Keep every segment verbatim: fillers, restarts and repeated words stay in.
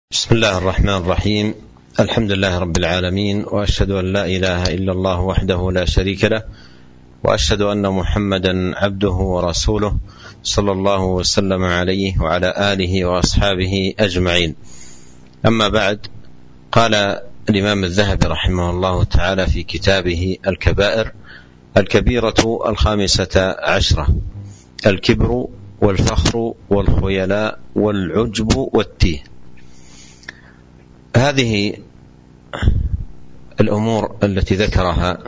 بسم الله الرحمن الرحيم. الحمد لله رب العالمين، وأشهد أن لا إله إلا الله وحده لا شريك له، وأشهد أن محمدا عبده ورسوله صلى الله وسلم عليه وعلى آله وأصحابه أجمعين. أما بعد، قال الإمام الذهبي رحمه الله تعالى في كتابه الكبائر: الكبيرة الخامسة عشرة الكبر والفخر والخيلاء والعجب والتيه. هذه الأمور التي ذكرها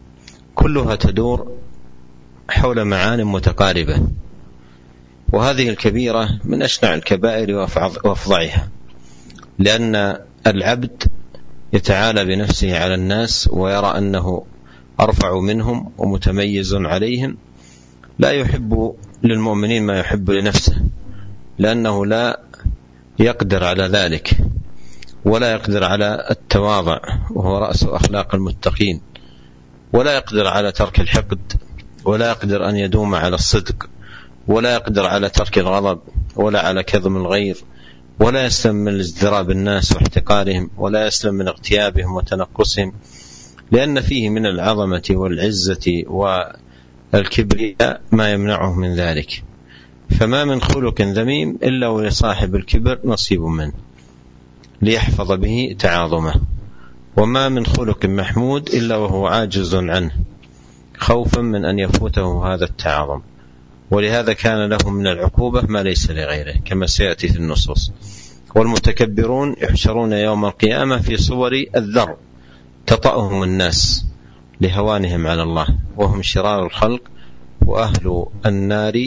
كلها تدور حول معان متقاربة، وهذه الكبيرة من أشنع الكبائر وأفظعها، لأن العبد يتعالى بنفسه على الناس ويرى أنه أرفع منهم ومتميز عليهم، لا يحب للمؤمنين ما يحب لنفسه، لأنه لا يقدر على ذلك، ولا يقدر على التواضع وهو رأس أخلاق المتقين، ولا يقدر على ترك الحقد، ولا يقدر أن يدوم على الصدق، ولا يقدر على ترك الغضب، ولا على كظم الغيظ، ولا يسلم من ازدراب الناس واحتقارهم، ولا يسلم من اغتيابهم وتنقصهم، لأن فيه من العظمة والعزة والكبرياء ما يمنعه من ذلك. فما من خلق ذميم إلا ولصاحب الكبر نصيب منه ليحفظ به تعاظمه، وما من خلق محمود إلا وهو عاجز عنه خوفا من أن يفوته هذا التعاظم، ولهذا كان له من العقوبة ما ليس لغيره كما سيأتي في النصوص. والمتكبرون يحشرون يوم القيامة في صور الذر تطأهم الناس لهوانهم على الله، وهم شرار الخلق، وأهل النار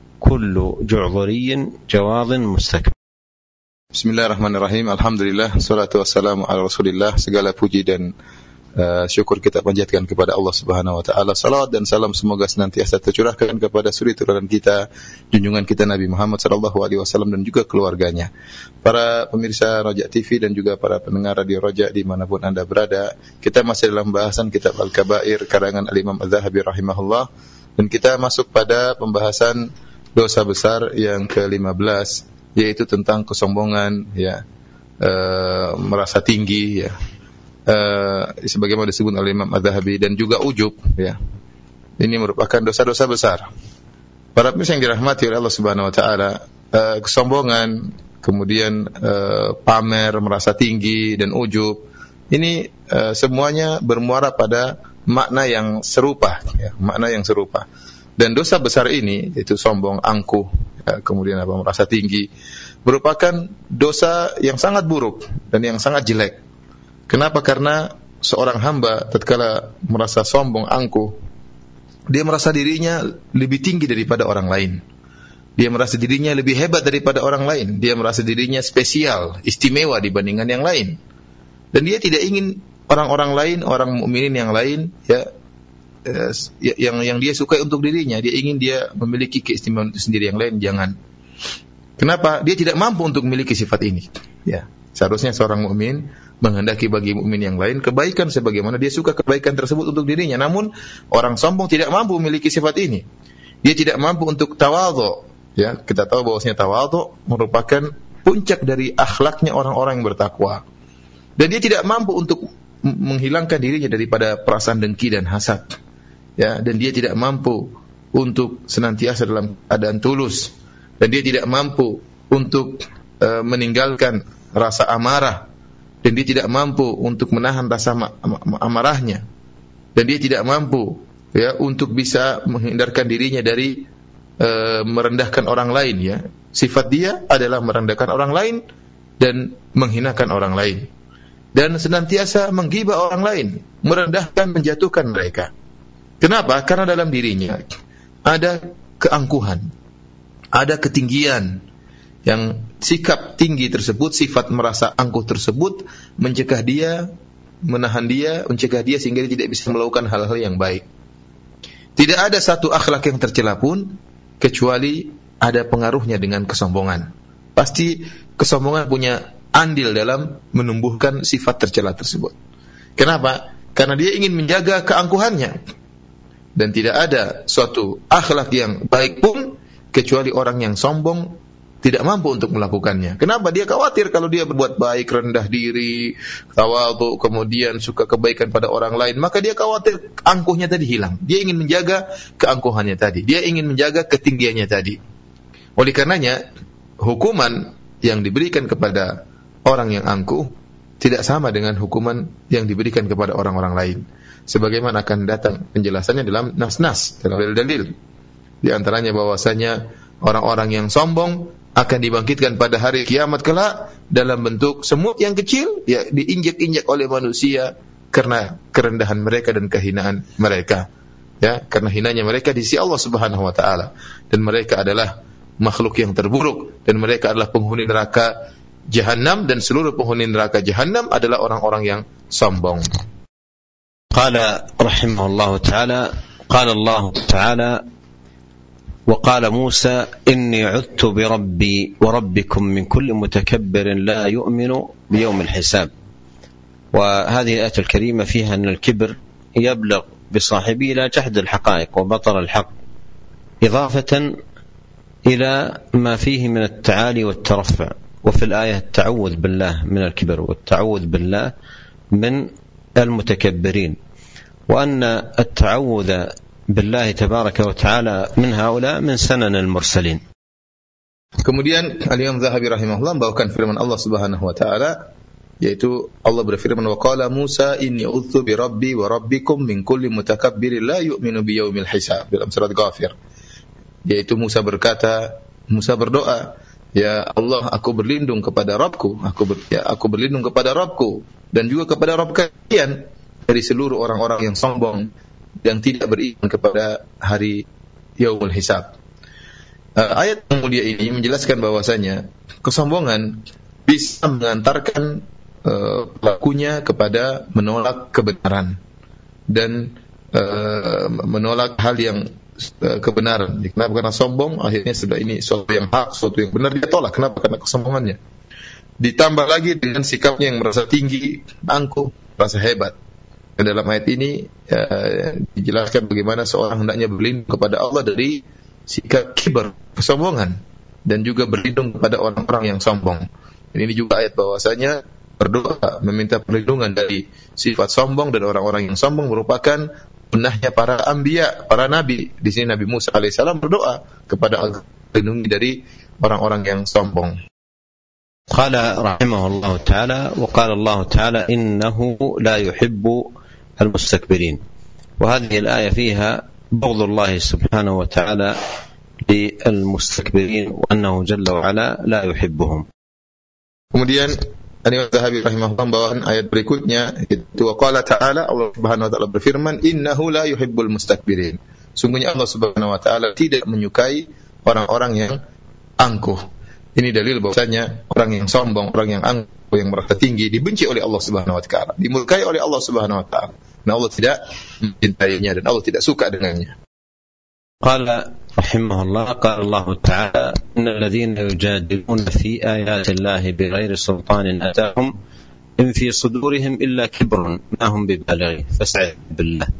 كل جعظري جواظ مستكبر. Bismillahirrahmanirrahim. Alhamdulillah, salatu wassalamu ala Rasulillah. Segala puji dan uh, syukur kita panjatkan kepada Allah Subhanahu wa taala. Salawat dan salam semoga senantiasa tercurahkan kepada suri turunan kita, junjungan kita Nabi Muhammad sallallahu alaihi wasallam dan juga keluarganya. Para pemirsa Raja T V dan juga para pendengar Radio Raja dimanapun Anda berada, kita masih dalam bahasan kitab Al-Kabair karangan Al-Imam Adz-Dzahabi rahimahullah, dan kita masuk pada pembahasan dosa besar yang ke lima belas, yaitu tentang kesombongan, ya, e, merasa tinggi, ya, e, sebagaimana disebut oleh Imam Adz-Dzahabi, dan juga ujub, ya. Ini merupakan dosa-dosa besar. Para pemirsa yang dirahmati oleh Allah Subhanahu wa taala, e, kesombongan, kemudian e, pamer, merasa tinggi, dan ujub, ini e, semuanya bermuara pada makna yang serupa, ya, makna yang serupa. Dan dosa besar ini, yaitu sombong, angkuh, ya, kemudian apa, merasa tinggi, merupakan dosa yang sangat buruk dan yang sangat jelek. Kenapa? Karena seorang hamba tatkala merasa sombong, angkuh, dia merasa dirinya lebih tinggi daripada orang lain. Dia merasa dirinya lebih hebat daripada orang lain. Dia merasa dirinya spesial, istimewa dibandingkan yang lain. Dan dia tidak ingin orang-orang lain, orang mukminin yang lain, ya, yang yang dia sukai untuk dirinya, dia ingin dia memiliki keistimewaan itu sendiri, yang lain jangan. Kenapa? Dia tidak mampu untuk memiliki sifat ini. Ya, seharusnya seorang mukmin menghendaki bagi mukmin yang lain kebaikan sebagaimana dia suka kebaikan tersebut untuk dirinya. Namun orang sombong tidak mampu memiliki sifat ini. Dia tidak mampu untuk tawadhu. Ya, kita tahu bahwasanya tawadhu merupakan puncak dari akhlaknya orang-orang yang bertakwa. Dan dia tidak mampu untuk menghilangkan dirinya daripada perasaan dengki dan hasad. Ya, dan dia tidak mampu untuk senantiasa dalam keadaan tulus, dan dia tidak mampu untuk uh, meninggalkan rasa amarah, dan dia tidak mampu untuk menahan rasa ma- ma- amarahnya, dan dia tidak mampu, ya, untuk bisa menghindarkan dirinya dari uh, merendahkan orang lain, ya. Sifat dia adalah merendahkan orang lain dan menghinakan orang lain, dan senantiasa menggibah orang lain, merendahkan, menjatuhkan mereka. Kenapa? Karena dalam dirinya ada keangkuhan, ada ketinggian, yang sikap tinggi tersebut, sifat merasa angkuh tersebut mencegah dia, menahan dia, mencegah dia sehingga dia tidak bisa melakukan hal-hal yang baik. Tidak ada satu akhlak yang tercela pun kecuali ada pengaruhnya dengan kesombongan. Pasti kesombongan punya andil dalam menumbuhkan sifat tercela tersebut. Kenapa? Karena dia ingin menjaga keangkuhannya. Dan tidak ada suatu akhlak yang baik pun kecuali orang yang sombong tidak mampu untuk melakukannya. Kenapa? Dia khawatir kalau dia berbuat baik, rendah diri, tawadhu, kemudian suka kebaikan pada orang lain, maka dia khawatir angkuhnya tadi hilang. Dia ingin menjaga keangkuhannya tadi. Dia ingin menjaga ketinggiannya tadi. Oleh karenanya, hukuman yang diberikan kepada orang yang angkuh tidak sama dengan hukuman yang diberikan kepada orang-orang lain. Sebagaimana akan datang penjelasannya dalam nas-nas, dalam dalil-dalil. Di antaranya bahwasanya orang-orang yang sombong akan dibangkitkan pada hari kiamat kelak dalam bentuk semut yang kecil, ya, diinjak-injak oleh manusia karena kerendahan mereka dan kehinaan mereka, ya, karena hinanya mereka di sisi Allah Subhanahu wa taala, dan mereka adalah makhluk yang terburuk, dan mereka adalah penghuni neraka Jahannam, dan seluruh penghuni neraka Jahannam adalah orang-orang yang sombong. Qala rahimahullahu taala, qala Allah taala وقال موسى إني عدت بربي وربكم من كل متكبر لا يؤمن بيوم الحساب. وهذه الآية الكريمة فيها أن الكبر يبلغ بصاحبه إلى جحد الحقائق وبطر الحق، إضافة إلى ما فيه من التعالي والترفع. وفي الآية التعوذ بالله من الكبر والتعوذ بالله من المتكبرين، وأن التعوذ بالله تبارك وتعالى من هؤلاء من سنن المرسلين. Kemudian Al-Imam Zahabi rahimahullah membawakan firman Allah Subhanahu wa taala, yaitu Allah berfirman, wa qala Musa inni a'udzu bi rabbi wa rabbikum min kulli mutakabbirin la yu'minu bi yaumil hisab, dalam surat Ghafir. Yaitu Musa berkata, Musa berdoa, ya Allah, aku berlindung kepada Rabbku, aku ber, ya aku berlindung kepada Rabbku dan juga kepada Rabb kalian dari seluruh orang-orang yang sombong yang tidak beriman kepada hari Yaumul Hisab. Uh, ayat yang mulia ini menjelaskan bahwasanya kesombongan bisa mengantarkan uh, pelakunya kepada menolak kebenaran dan uh, menolak hal yang uh, kebenaran. Kenapa? Karena sombong, akhirnya sudah ini sesuatu yang hak, sesuatu yang benar dia tolak. Kenapa? Karena kesombongannya. Ditambah lagi dengan sikapnya yang merasa tinggi, angkuh, merasa hebat. Dan dalam ayat ini ya, dijelaskan bagaimana seorang hendaknya berlindung kepada Allah dari sikap kibar, kesombongan, dan juga berlindung kepada orang-orang yang sombong. Dan ini juga ayat bahwasanya berdoa meminta perlindungan dari sifat sombong dan orang-orang yang sombong merupakan punahnya para anbiya, para nabi. Di sini Nabi Musa alaihissalam berdoa kepada Allah melindungi dari orang-orang yang sombong. Qala rahimahullahu ta'ala wa qala Allah ta'ala innahu la yuhibbu المستكبرين. وهذه الآية فيها بغض الله سبحانه وتعالى للمستكبرين وأنه جل وعلا لا يحبهم. Kemudian Al-Imam Zahabi rahimahullah membawakan ayat berikutnya, itu waqala ta'ala, Allah Subhanahu wa taala berfirman, innahu la yuhibbul mustakbirin. Sungguhnya Allah Subhanahu wa taala tidak menyukai orang-orang yang angkuh. Ini dalil bahwasanya orang yang sombong, orang yang angkuh, yang merasa tinggi dibenci oleh Allah Subhanahu wa taala, dimurkai oleh Allah Subhanahu wa taala. Dan Allah tidak mencintainya dan Allah tidak suka dengannya. Qala rahimahullah, qala Allah ta'ala innal ladzina yujadiluna fi ayati Allahi bighairi sultanin atahum in fi sudurihim illa kibrun ma hum bibalighi fas'al billah.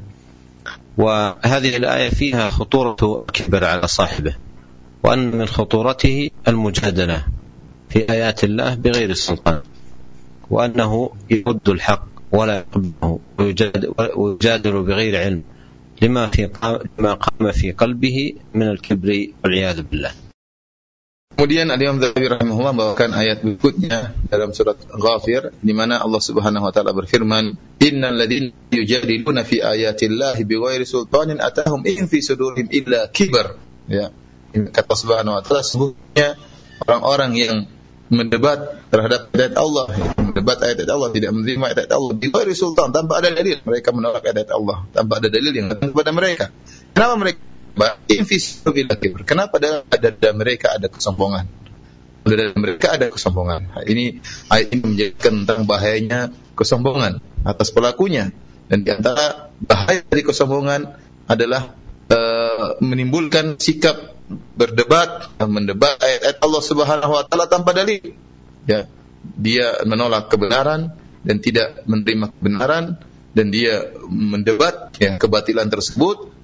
وهذه الآية فيها خطورة الكبر على صاحبه، وأن من خطورته المجادلة في آيات الله بغير السلطان، وأنه يرد الحق ولا يقبله ويجادل بغير علم لما في لما قام في قلبه من الكبر والعياذ بالله. Kemudian Al-Imam Zahabi rahimahullah membawakan ayat berikutnya dalam surat Ghafir, di mana Allah Subhanahu wa taala berfirman, innal ladzina yujadiluna fi ayatillahi bighairi sultanin atahum in fi sudurihim illa kibar. Ya, kata Subhanahu wa taala, sesungguhnya orang-orang yang mendebat terhadap ayat Allah, mendebat ayat Allah, tidak menerima ayat Allah bighairi sultan, tanpa ada dalil, mereka menolak ayat Allah tanpa ada dalil yang datang kepada mereka. Kenapa mereka Kenapa dalam dada mereka ada kesombongan? Dalam mereka ada kesombongan. Ini ayat ini menjelaskan tentang bahayanya kesombongan atas pelakunya. Dan di antara bahaya dari kesombongan adalah uh, menimbulkan sikap berdebat, mendebat ayat-ayat Allah Subhanahu wa taala tanpa dalil. Ya, dia menolak kebenaran dan tidak menerima kebenaran, dan dia mendebat ya kebatilan tersebut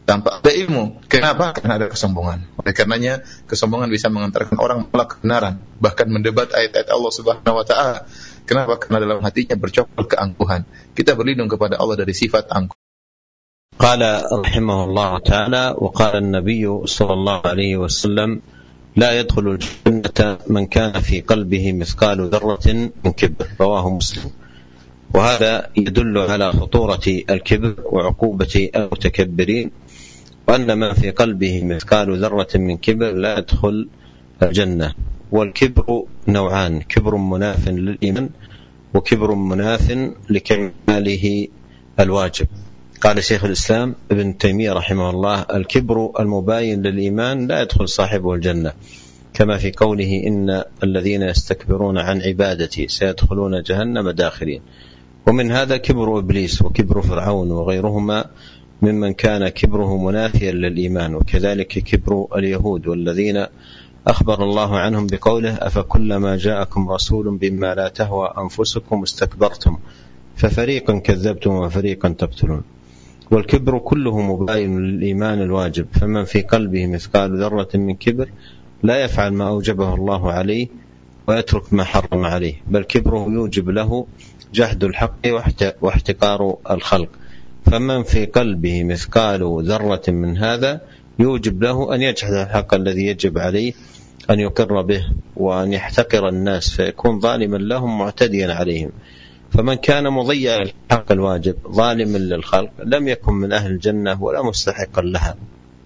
tanpa ada ilmu. Kenapa? Karena ada kesombongan. Oleh karenanya kesombongan bisa mengantarkan orang menolak kebenaran, bahkan mendebat ayat-ayat Allah Subhanahu wa taala. Kenapa? Karena dalam hatinya bercokol keangkuhan. Kita berlindung kepada Allah dari sifat angkuh. قال رحمه الله تعالى: وقال النبي صلى الله عليه وسلم: لا يدخل الجنة من كان في قلبه مثقال ذرة من كبر. رواه مسلم. وهذا يدل على خطورة الكبر وعقوبة المتكبرين، وأن من في قلبه مثقال ذرة من كبر لا يدخل الجنة. والكبر نوعان: كبر مناف للإيمان وكبر مناف لكماله الواجب. قال شيخ الإسلام ابن تيمية رحمه الله: الكبر المباين للإيمان لا يدخل صاحبه الجنة، كما في قوله: إن الذين يستكبرون عن عبادتي سيدخلون جهنم داخرين. ومن هذا كبر إبليس وكبر فرعون وغيرهما ممن كان كبره منافيا للإيمان، وكذلك كبر اليهود والذين أخبر الله عنهم بقوله: أفكلما جاءكم رسول بما لا تهوى أنفسكم استكبرتم ففريقا كذبتم وفريقا تقتلون. والكبر كله مباين للإيمان الواجب، فمن في قلبه مثقال ذرة من كبر لا يفعل ما أوجبه الله عليه ويترك ما حرم عليه، بل كبره يوجب له جحد الحق واحتقار الخلق. فمن في قلبه مثقال ذرة من هذا يوجب له أن يجحد الحق الذي يجب عليه أن يقر به وأن يحتقر الناس، فيكون ظالما لهم معتديا عليهم. فمن كان مضيع الحق الواجب ظالما للخلق لم يكن من أهل الجنة ولا مستحقا لها،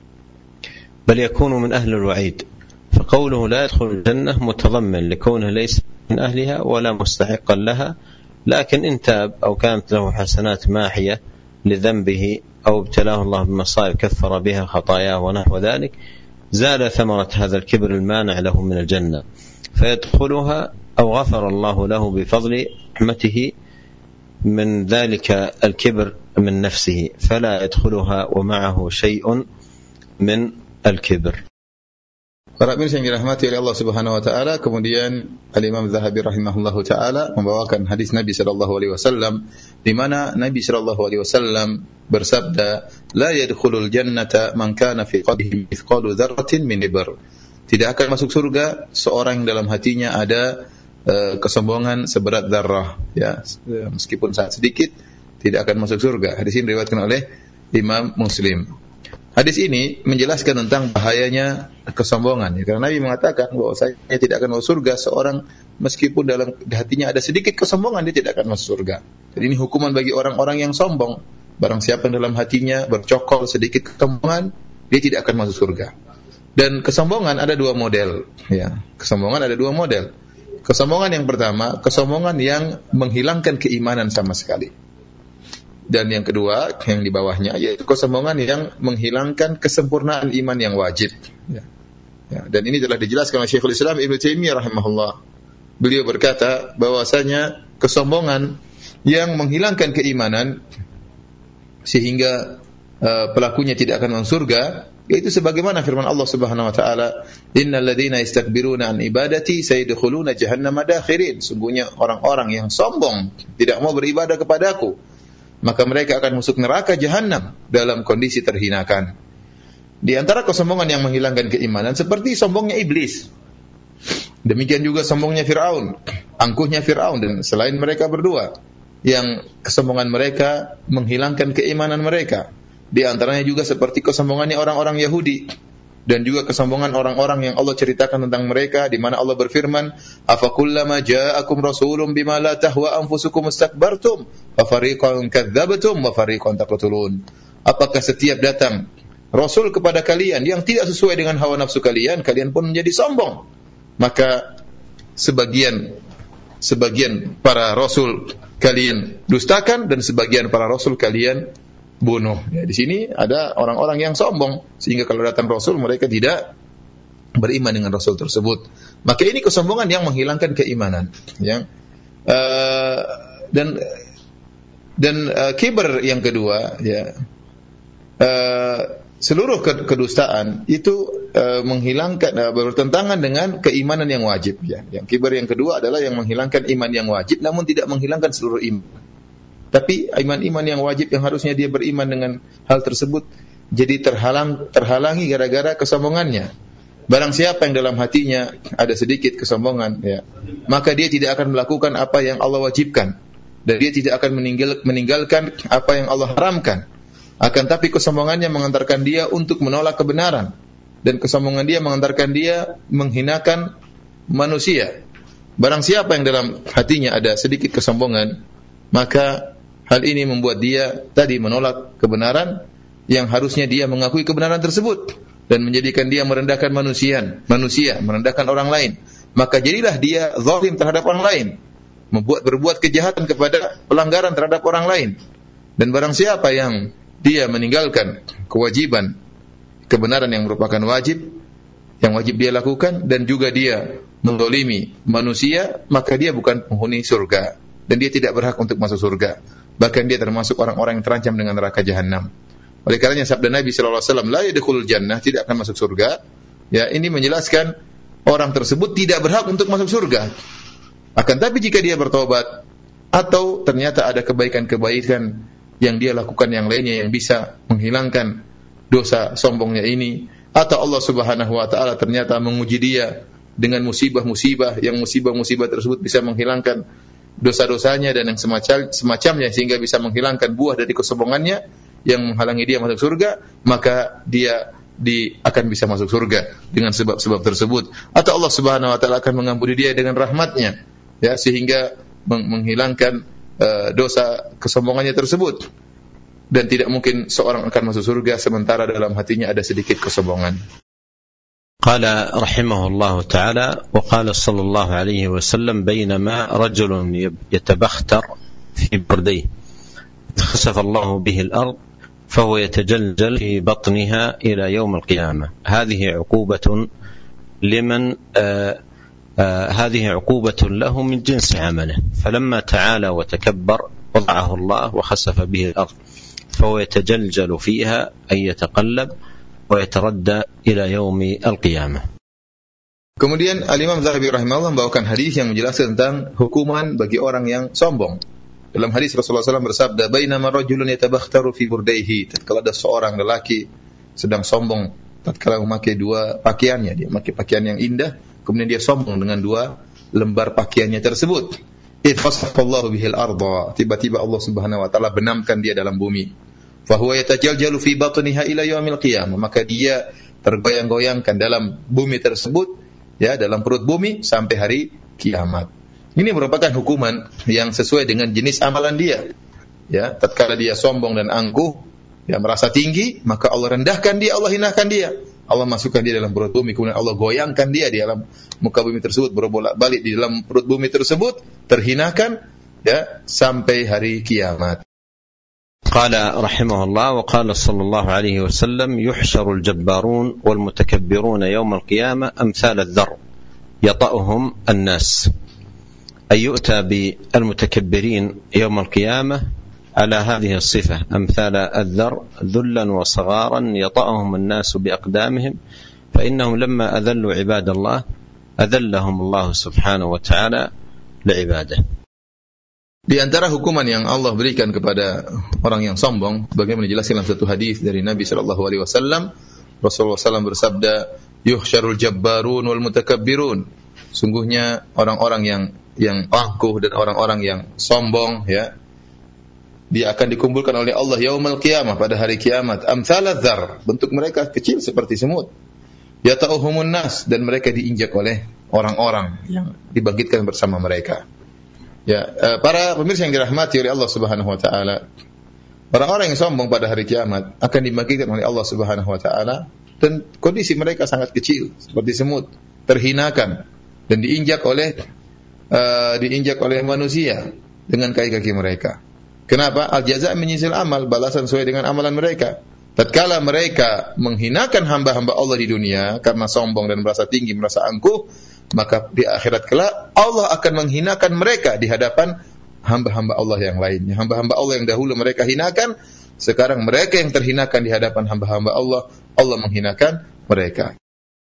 بل يكون من أهل الوعيد. فقوله لا يدخل الجنة متضمن لكونه ليس من أهلها ولا مستحقا لها، لكن إن تاب أو كانت له حسنات ماحية لذنبه أو ابتلاه الله بمصائب كفر بها خطاياه ونحو ذلك، زال ثمرة هذا الكبر المانع له من الجنة فيدخلها، أو غفر الله له بفضل رحمته من ذلك الكبر من نفسه فلا يدخلها ومعه شيء من الكبر. Para pemirsa yang dirahmati oleh Allah Subhanahu wa taala, kemudian Al-Imam Zahabi rahimahullahu taala membawakan hadis Nabi sallallahu alaihi wasallam di mana Nabi sallallahu alaihi wasallam bersabda, "La yadkhulul jannata man kana fi qalbihi mithqalu dzarratin min ibar." Tidak akan masuk surga seorang yang dalam hatinya ada uh, kesombongan seberat zarrah, ya, meskipun sangat sedikit tidak akan masuk surga. Hadis ini diriwayatkan oleh Imam Muslim. Hadis ini menjelaskan tentang bahayanya kesombongan, ya, karena Nabi mengatakan bahwasanya tidak akan masuk surga seorang meskipun dalam hatinya ada sedikit kesombongan, dia tidak akan masuk surga. Jadi ini hukuman bagi orang-orang yang sombong. Barang siapa yang dalam hatinya bercokol sedikit kesombongan, dia tidak akan masuk surga. Dan kesombongan ada dua model, ya. Kesombongan ada dua model. Kesombongan yang pertama, kesombongan yang menghilangkan keimanan sama sekali. Dan yang kedua, yang di bawahnya, yaitu kesombongan yang menghilangkan kesempurnaan iman yang wajib. Ya. Ya, dan ini telah dijelaskan oleh Syekhul Islam Ibn Taimiyah rahimahullah. Beliau berkata bahwasanya kesombongan yang menghilangkan keimanan sehingga uh, pelakunya tidak akan masuk surga, yaitu sebagaimana firman Allah Subhanahu wa taala, "Innal ladzina yastakbiruna an ibadati sayadkhuluna jahannama dakhirin." Sungguhnya orang-orang yang sombong tidak mau beribadah kepadaku, maka mereka akan masuk neraka jahanam dalam kondisi terhinakan. Di antara kesombongan yang menghilangkan keimanan seperti sombongnya iblis. Demikian juga sombongnya Fir'aun, angkuhnya Fir'aun dan selain mereka berdua, yang kesombongan mereka menghilangkan keimanan mereka. Di antaranya juga seperti kesombongannya orang-orang Yahudi dan juga kesombongan orang-orang yang Allah ceritakan tentang mereka, di mana Allah berfirman, "Afakullama ja'akum rasulun bima la tahwa anfusukum istakbartum, fa fariqan kadzdzabtum wa fariqan taqtulun." Apakah setiap datang rasul kepada kalian yang tidak sesuai dengan hawa nafsu kalian, kalian pun menjadi sombong? Maka sebagian sebagian para rasul kalian dustakan dan sebagian para rasul kalian bunuh. Ya, di sini ada orang-orang yang sombong sehingga kalau datang rasul mereka tidak beriman dengan rasul tersebut. Maka ini kesombongan yang menghilangkan keimanan, ya. Uh, dan dan uh, kibar yang kedua, ya. Uh, seluruh kedustaan itu uh, menghilangkan uh, bertentangan dengan keimanan yang wajib, ya. Yang kibar yang kedua adalah yang menghilangkan iman yang wajib namun tidak menghilangkan seluruh iman. Tapi iman-iman yang wajib yang harusnya dia beriman dengan hal tersebut, jadi terhalang terhalangi gara-gara kesombongannya. Barang siapa yang dalam hatinya ada sedikit kesombongan, ya, maka dia tidak akan melakukan apa yang Allah wajibkan, dan dia tidak akan meninggal, meninggalkan apa yang Allah haramkan. Akan tapi kesombongannya mengantarkan dia untuk menolak kebenaran, dan kesombongan dia mengantarkan dia menghinakan manusia. Barang siapa yang dalam hatinya ada sedikit kesombongan, maka hal ini membuat dia tadi menolak kebenaran yang harusnya dia mengakui kebenaran tersebut, dan menjadikan dia merendahkan manusia, manusia merendahkan orang lain. Maka jadilah dia zalim terhadap orang lain, membuat berbuat kejahatan kepada pelanggaran terhadap orang lain. Dan barang siapa yang dia meninggalkan kewajiban kebenaran yang merupakan wajib, yang wajib dia lakukan, dan juga dia menzalimi manusia, maka dia bukan penghuni surga, dan dia tidak berhak untuk masuk surga. Bahkan dia termasuk orang-orang yang terancam dengan neraka jahanam. Oleh karenanya sabda Nabi sallallahu alaihi wasallam, la yadkhulul jannah, tidak akan masuk surga. Ya, ini menjelaskan orang tersebut tidak berhak untuk masuk surga. Akan tapi jika dia bertobat, atau ternyata ada kebaikan-kebaikan yang dia lakukan yang lainnya yang bisa menghilangkan dosa sombongnya ini, atau Allah Subhanahu wa taala ternyata menguji dia dengan musibah-musibah, yang musibah-musibah tersebut bisa menghilangkan dosa-dosanya dan yang semacam semacamnya, sehingga bisa menghilangkan buah dari kesombongannya yang menghalangi dia masuk surga, maka dia di, akan bisa masuk surga dengan sebab-sebab tersebut. Atau Allah Subhanahu wa taala akan mengampuni dia dengan rahmatnya, ya, sehingga meng- menghilangkan uh, dosa kesombongannya tersebut. Dan tidak mungkin seorang akan masuk surga sementara dalam hatinya ada sedikit kesombongan. قال رحمه الله تعالى: وقال صلى الله عليه وسلم: بينما رجل يتبختر في برديه خسف الله به الأرض فهو يتجلجل في بطنها إلى يوم القيامة. هذه عقوبة لمن آآ آآ هذه عقوبة له من جنس عمله، فلما تعالى وتكبر وضعه الله وخسف به الأرض فهو يتجلجل فيها أي يتقلب ويتردى إلى يوم القيامة. Kemudian Al-Imam Zahabi rahimahullah membawakan hadis yang menjelaskan tentang hukuman bagi orang yang sombong. Dalam hadis Rasulullah shallallahu alaihi wasallam bersabda, "Bainama rajulun yatabakhtaru fi burdaihi." Tatkala ada seorang lelaki sedang sombong tatkala memakai dua pakaiannya, dia memakai pakaian yang indah, kemudian dia sombong dengan dua lembar pakaiannya tersebut. Ifasafallahu bihil arda. Tiba-tiba Allah Subhanahu wa taala benamkan dia dalam bumi. Fa huwa yatajaljalu fi batniha ila yaumil qiyamah. Maka dia tergoyang-goyangkan dalam bumi tersebut, ya, dalam perut bumi sampai hari kiamat. Ini merupakan hukuman yang sesuai dengan jenis amalan dia. Ya, tatkala dia sombong dan angkuh, dia merasa tinggi, maka Allah rendahkan dia, Allah hinakan dia. Allah masukkan dia dalam perut bumi, kemudian Allah goyangkan dia di dalam muka bumi tersebut, berbolak-balik di dalam perut bumi tersebut, terhinakan, ya, sampai hari kiamat. قال رحمه الله: وقال صلى الله عليه وسلم: يحشر الجبارون والمتكبرون يوم القيامة أمثال الذر يطأهم الناس. أي يؤتى بالمتكبرين يوم القيامة على هذه الصفة أمثال الذر ذلا وصغارا يطأهم الناس بأقدامهم فإنهم لما أذلوا عباد الله أذلهم الله سبحانه وتعالى لعباده. Di antara hukuman yang Allah berikan kepada orang yang sombong, bagaimana dijelaskan dalam satu hadis dari Nabi sallallahu alaihi wasallam, Rasulullah sallallahu alaihi wasallam bersabda, "Yuhsyarul jabbarun wal mutakabbirun." Sungguhnya orang-orang yang yang angkuh dan orang-orang yang sombong, ya, dia akan dikumpulkan oleh Allah yaumul qiyamah, pada hari kiamat, amsaladzar, dzar, bentuk mereka kecil seperti semut. Yata'uhumun nas, dan mereka diinjak oleh orang-orang yang dibangkitkan bersama mereka. Ya, para pemirsa yang dirahmati oleh Allah Subhanahu wa taala, orang-orang yang sombong pada hari kiamat akan dibangkitkan oleh Allah Subhanahu wa taala, dan kondisi mereka sangat kecil seperti semut, terhinakan dan diinjak oleh uh, diinjak oleh manusia dengan kaki-kaki mereka. Kenapa? Al-jaza' min jinsil amal, balasan sesuai dengan amalan mereka. Tatkala mereka menghinakan hamba-hamba Allah di dunia karena sombong dan merasa tinggi, merasa angkuh, maka di akhirat kelak Allah akan menghinakan mereka di hadapan hamba-hamba Allah yang lainnya. Hamba-hamba Allah yang dahulu mereka hinakan, sekarang mereka yang terhinakan di hadapan hamba-hamba Allah, Allah menghinakan mereka.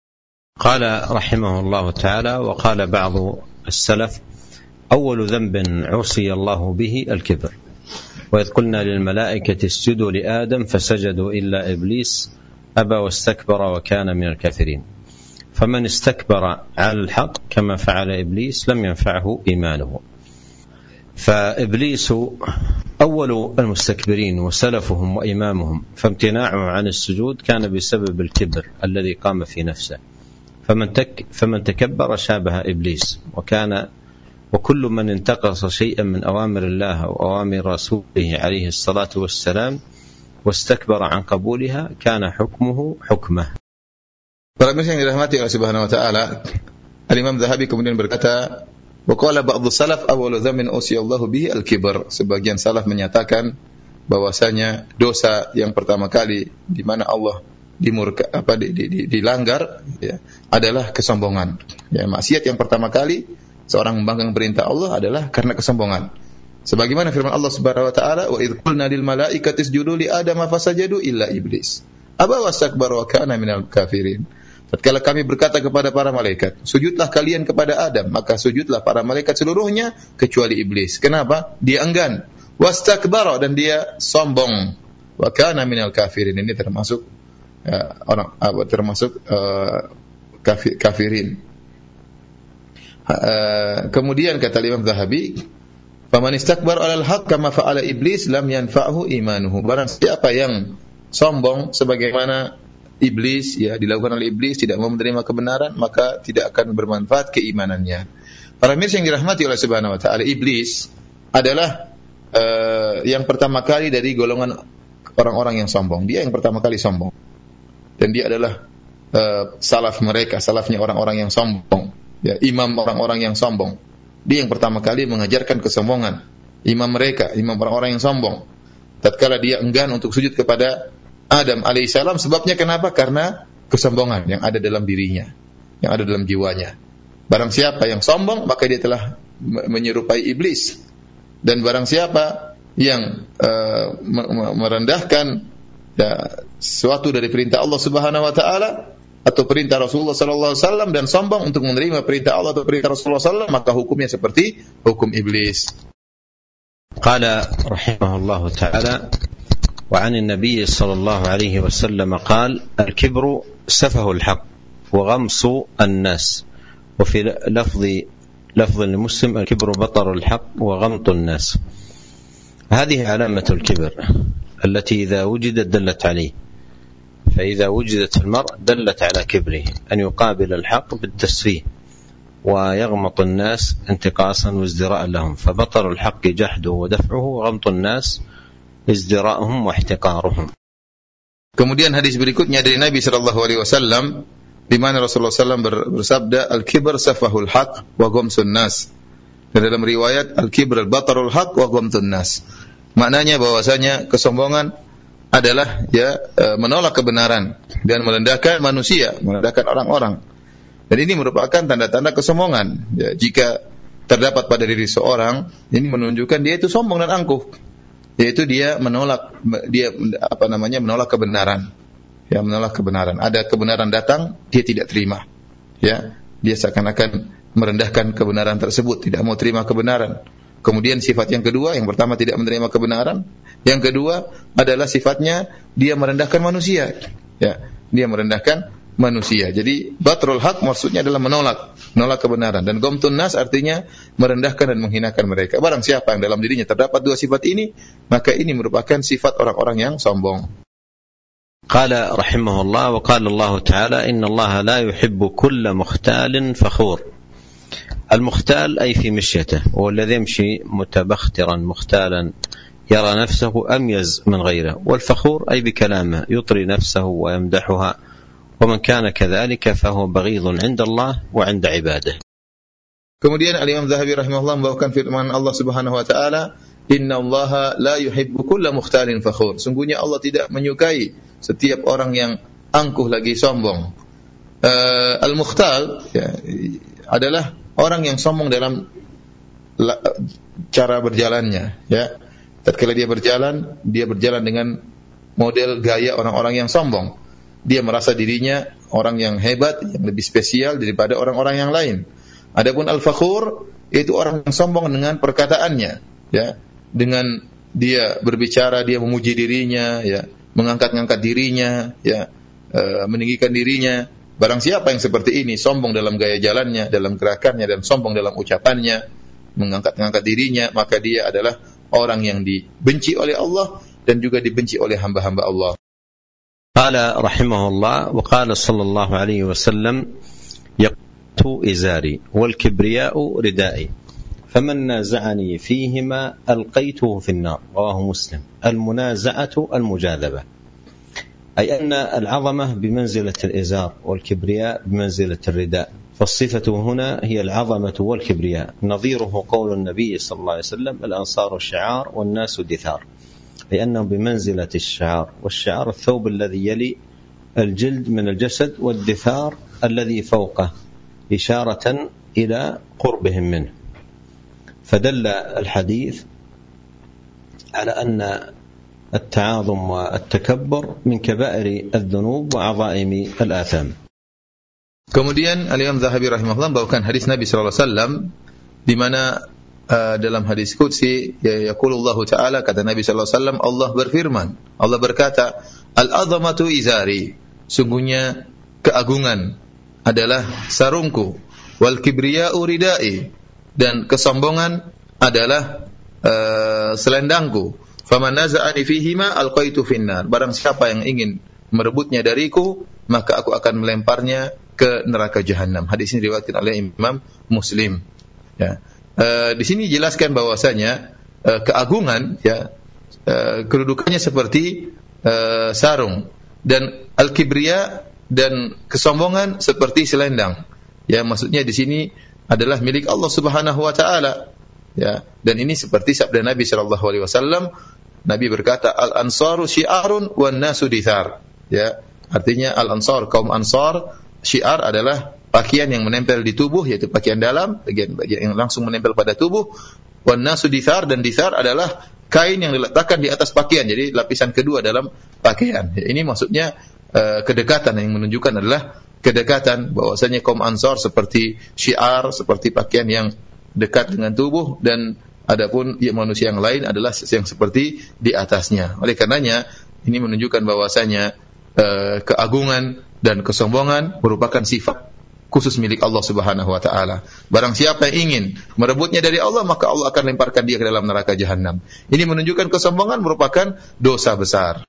Qala rahimahullahu ta'ala wa qala ba'du as-salaf awwalu dhanbin 'usiya Allah bihi al-kibr. وإذ قلنا للملائكة اسجدوا لآدم فسجدوا إلا إبليس أبى واستكبر وكان من الكافرين فمن استكبر على الحق كما فعل إبليس لم ينفعه إيمانه. فإبليس أول المستكبرين وسلفهم وإمامهم، فامتناعه عن السجود كان بسبب الكبر الذي قام في نفسه، فمن, تك فمن تكبر شابه إبليس، وكان وكل من انتقص شيئا من أوامر الله وأوامر رسوله عليه الصلاة والسلام واستكبر عن قبولها كان حكمه حكمه. Para pemirsa yang dirahmati Allah Subhanahu wa taala, Al-Imam Zahabi kemudian berkata, wa qala ba'dhu salaf awwalu dhammin usiyallahu bihi al-kibr. Sebagian salaf menyatakan bahwasanya dosa yang pertama kali di mana Allah dimurka apa di, di, di, dilanggar ya, adalah kesombongan. Ya, maksiat yang pertama kali seorang membangkang perintah Allah adalah karena kesombongan. Sebagaimana firman Allah Subhanahu wa taala, wa idh qulna lil malaikati isjudu li adama fasajadu illa iblis aba wastakbara wa kana minal kafirin. Tatkala kami berkata kepada para malaikat, sujudlah kalian kepada Adam, maka sujudlah para malaikat seluruhnya kecuali iblis. Kenapa? Dia enggan. Wastakbara, dan dia sombong. Wa kana minal kafirin. Ini termasuk ya, orang apa termasuk uh, kafir, kafirin. Uh, kemudian kata Imam Zahabi, faman istakbar 'alal haqq kama fa'ala iblis lam yanfa'hu imanuhu. Barang siapa yang sombong sebagaimana iblis, ya dilakukan oleh iblis, tidak mau menerima kebenaran, maka tidak akan bermanfaat keimanannya. Para mirsa yang dirahmati oleh Subhanahu wa taala, iblis adalah uh, yang pertama kali dari golongan orang-orang yang sombong. Dia yang pertama kali sombong. Dan dia adalah uh, salaf mereka, salafnya orang-orang yang sombong. Ya, imam orang-orang yang sombong. Dia yang pertama kali mengajarkan kesombongan. Imam mereka, imam orang-orang yang sombong. Tatkala dia enggan untuk sujud kepada Adam alaihissalam, sebabnya kenapa? Karena kesombongan yang ada dalam dirinya, yang ada dalam jiwanya. Barang siapa yang sombong, maka dia telah menyerupai iblis. Dan barang siapa yang uh, merendahkan ya, sesuatu dari perintah Allah Subhanahu wa taala atau perintah Rasulullah sallallahu alaihi wasallam dan sombong untuk menerima perintah Allah atau perintah Rasulullah sallallahu alaihi wasallam, maka hukumnya seperti hukum iblis. Qala rahimahullahu ta'ala wa 'an an-nabiy sallallahu alaihi wasallam qala al-kibru safahu al-haqq wa ghamsu an-nas wa fi lafzi lafz al-muslim al-kibru bataru al-haqq wa ghamtu an-nas. هذه علامة الكبر التي إذا وجدت دلت عليه. فإذا وجدت المرء دلت على كبره أن يقابل الحق بالتسفيه ويغمط الناس انتقاصا وازدراء لهم. فبطل الحق جحده ودفعه وغمط الناس ازدراءهم واحتقارهم. Kemudian hadis berikutnya dari Nabi sallallahu alaihi wasallam di mana Rasulullah sallallahu alaihi wasallam bersabda, al-kibr safahul haq wa ghamsun nas. Dan dalam riwayat al-kibr al-batarul haq wa ghamtun nas. Maknanya bahwasanya kesombongan adalah ya menolak kebenaran dan merendahkan manusia, merendahkan orang-orang. Dan ini merupakan tanda-tanda kesombongan. Ya, jika terdapat pada diri seorang, ini menunjukkan dia itu sombong dan angkuh. Yaitu dia menolak dia apa namanya menolak kebenaran. Ya, menolak kebenaran. Ada kebenaran datang, dia tidak terima. Ya, dia seakan-akan merendahkan kebenaran tersebut, tidak mau terima kebenaran. Kemudian sifat yang kedua, yang pertama tidak menerima kebenaran, yang kedua adalah sifatnya dia merendahkan manusia. Ya, dia merendahkan manusia. Jadi batrul haq maksudnya adalah menolak, menolak kebenaran, dan ghamtun nas artinya merendahkan dan menghinakan mereka. Barang siapa yang dalam dirinya terdapat dua sifat ini, maka ini merupakan sifat orang-orang yang sombong. Qala rahimahullah wa qala Allah Ta'ala inna Allah la yuhibbu kulla mukhtalin fakhur. المختال أي في مشيته هو الذي يمشي متبخترا مختالا يرى نفسه أميز من غيره. والفخور أي بكلامه يطري نفسه ويمدحها ومن كان كذلك فهو بغيض عند الله وعند عباده. Kemudian Al-Imam Zahabi rahimahullah membawakan firman Allah Subhanahu wa taala, inna Allah la yuhibbu kulla mukhtalin fakhur. Sungguhnya Allah tidak menyukai setiap orang yang angkuh lagi sombong. Uh, al-mukhtal ya, adalah orang yang sombong dalam la, cara berjalannya, ya. Tatkala dia berjalan, dia berjalan dengan model gaya orang-orang yang sombong. Dia merasa dirinya orang yang hebat, yang lebih spesial daripada orang-orang yang lain. Adapun al-fakhur itu orang yang sombong dengan perkataannya, ya, dengan dia berbicara, dia memuji dirinya, ya, mengangkat-ngangkat dirinya, ya, e, meninggikan dirinya. Barang siapa yang seperti ini, sombong dalam gaya jalannya, dalam gerakannya, dan sombong dalam ucapannya, mengangkat-ngangkat dirinya, maka dia adalah orang yang dibenci oleh Allah dan juga dibenci oleh hamba-hamba Allah. Qala rahimahullah wa qala sallallahu alaihi wasallam yaqtu izari wal kibriya'u ridai faman naza'ani fihima alqaytuhu fi an-nar rawahu Muslim. Al-munaza'atu al-mujadaba أي أن العظمة بمنزلة الإزار والكبرياء بمنزلة الرداء فالصفة هنا هي العظمة والكبرياء نظيره قول النبي صلى الله عليه وسلم الأنصار الشعار والناس دثار لأنه بمنزلة الشعار والشعار الثوب الذي يلي الجلد من الجسد والدثار الذي فوقه إشارة إلى قربهم منه فدل الحديث على أن التعاظم والتكبر من كبائر الذنوب وعظائم الآثام. Kemudian Al-Imam Zahabi rahimahullah bawakan hadis Nabi sallallahu alaihi wasallam di mana uh, dalam hadis qudsi ya yaqulullahu ta'ala, kata Nabi sallallahu alaihi wasallam, Allah berfirman, Allah berkata, al-'azamatu izari, sungguhnya keagungan adalah sarungku, wal kibriya'u ridai, dan kesombongan adalah uh, selendangku. Faman naza'ani fihima alqaitu finnar, barang siapa yang ingin merebutnya dariku, maka aku akan melemparnya ke neraka jahanam. Hadis ini diriwayatkan oleh Imam Muslim. Ya. E, di sini jelaskan bahwasanya e, keagungan, ya, e, kedudukannya seperti e, sarung, dan al-kibriya dan kesombongan seperti selendang. Ya, maksudnya di sini adalah milik Allah Subhanahu wa taala. Ya, dan ini seperti sabda Nabi sallallahu alaihi wasallam. Nabi berkata, al-ansaru syi'arun wan nasu dithar. Ya, artinya al-ansar, kaum Ansar, syiar adalah pakaian yang menempel di tubuh, yaitu pakaian dalam, bagian-bagian yang langsung menempel pada tubuh. Wan nasu dithar, dan dithar adalah kain yang diletakkan di atas pakaian, jadi lapisan kedua dalam pakaian. Ya, ini maksudnya uh, kedekatan, yang menunjukkan adalah kedekatan, bahwasanya kaum Ansar seperti syiar, seperti pakaian yang dekat dengan tubuh, dan adapun ya, manusia yang lain adalah yang seperti di atasnya. Oleh karenanya ini menunjukkan bahwasanya eh, keagungan dan kesombongan merupakan sifat khusus milik Allah Subhanahu wa taala. Barang siapa yang ingin merebutnya dari Allah, maka Allah akan lemparkan dia ke dalam neraka jahanam. Ini menunjukkan kesombongan merupakan dosa besar.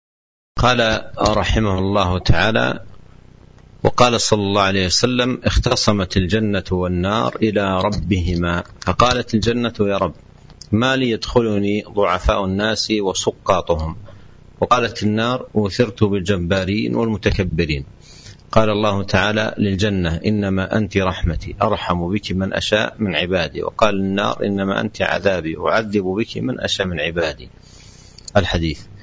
Qala rahimahullahu taala وقال صلى الله عليه وسلم اختصمت الجنة والنار إلى ربهما فقالت الجنة يا رب ما لي يدخلني ضعفاء الناس وسقاطهم وقالت النار أوثرت بالجبارين والمتكبرين قال الله تعالى للجنة إنما أنت رحمتي أرحم بك من أشاء من عبادي وقال النار إنما أنت عذابي أعذب بك من أشاء من عبادي. الحديث.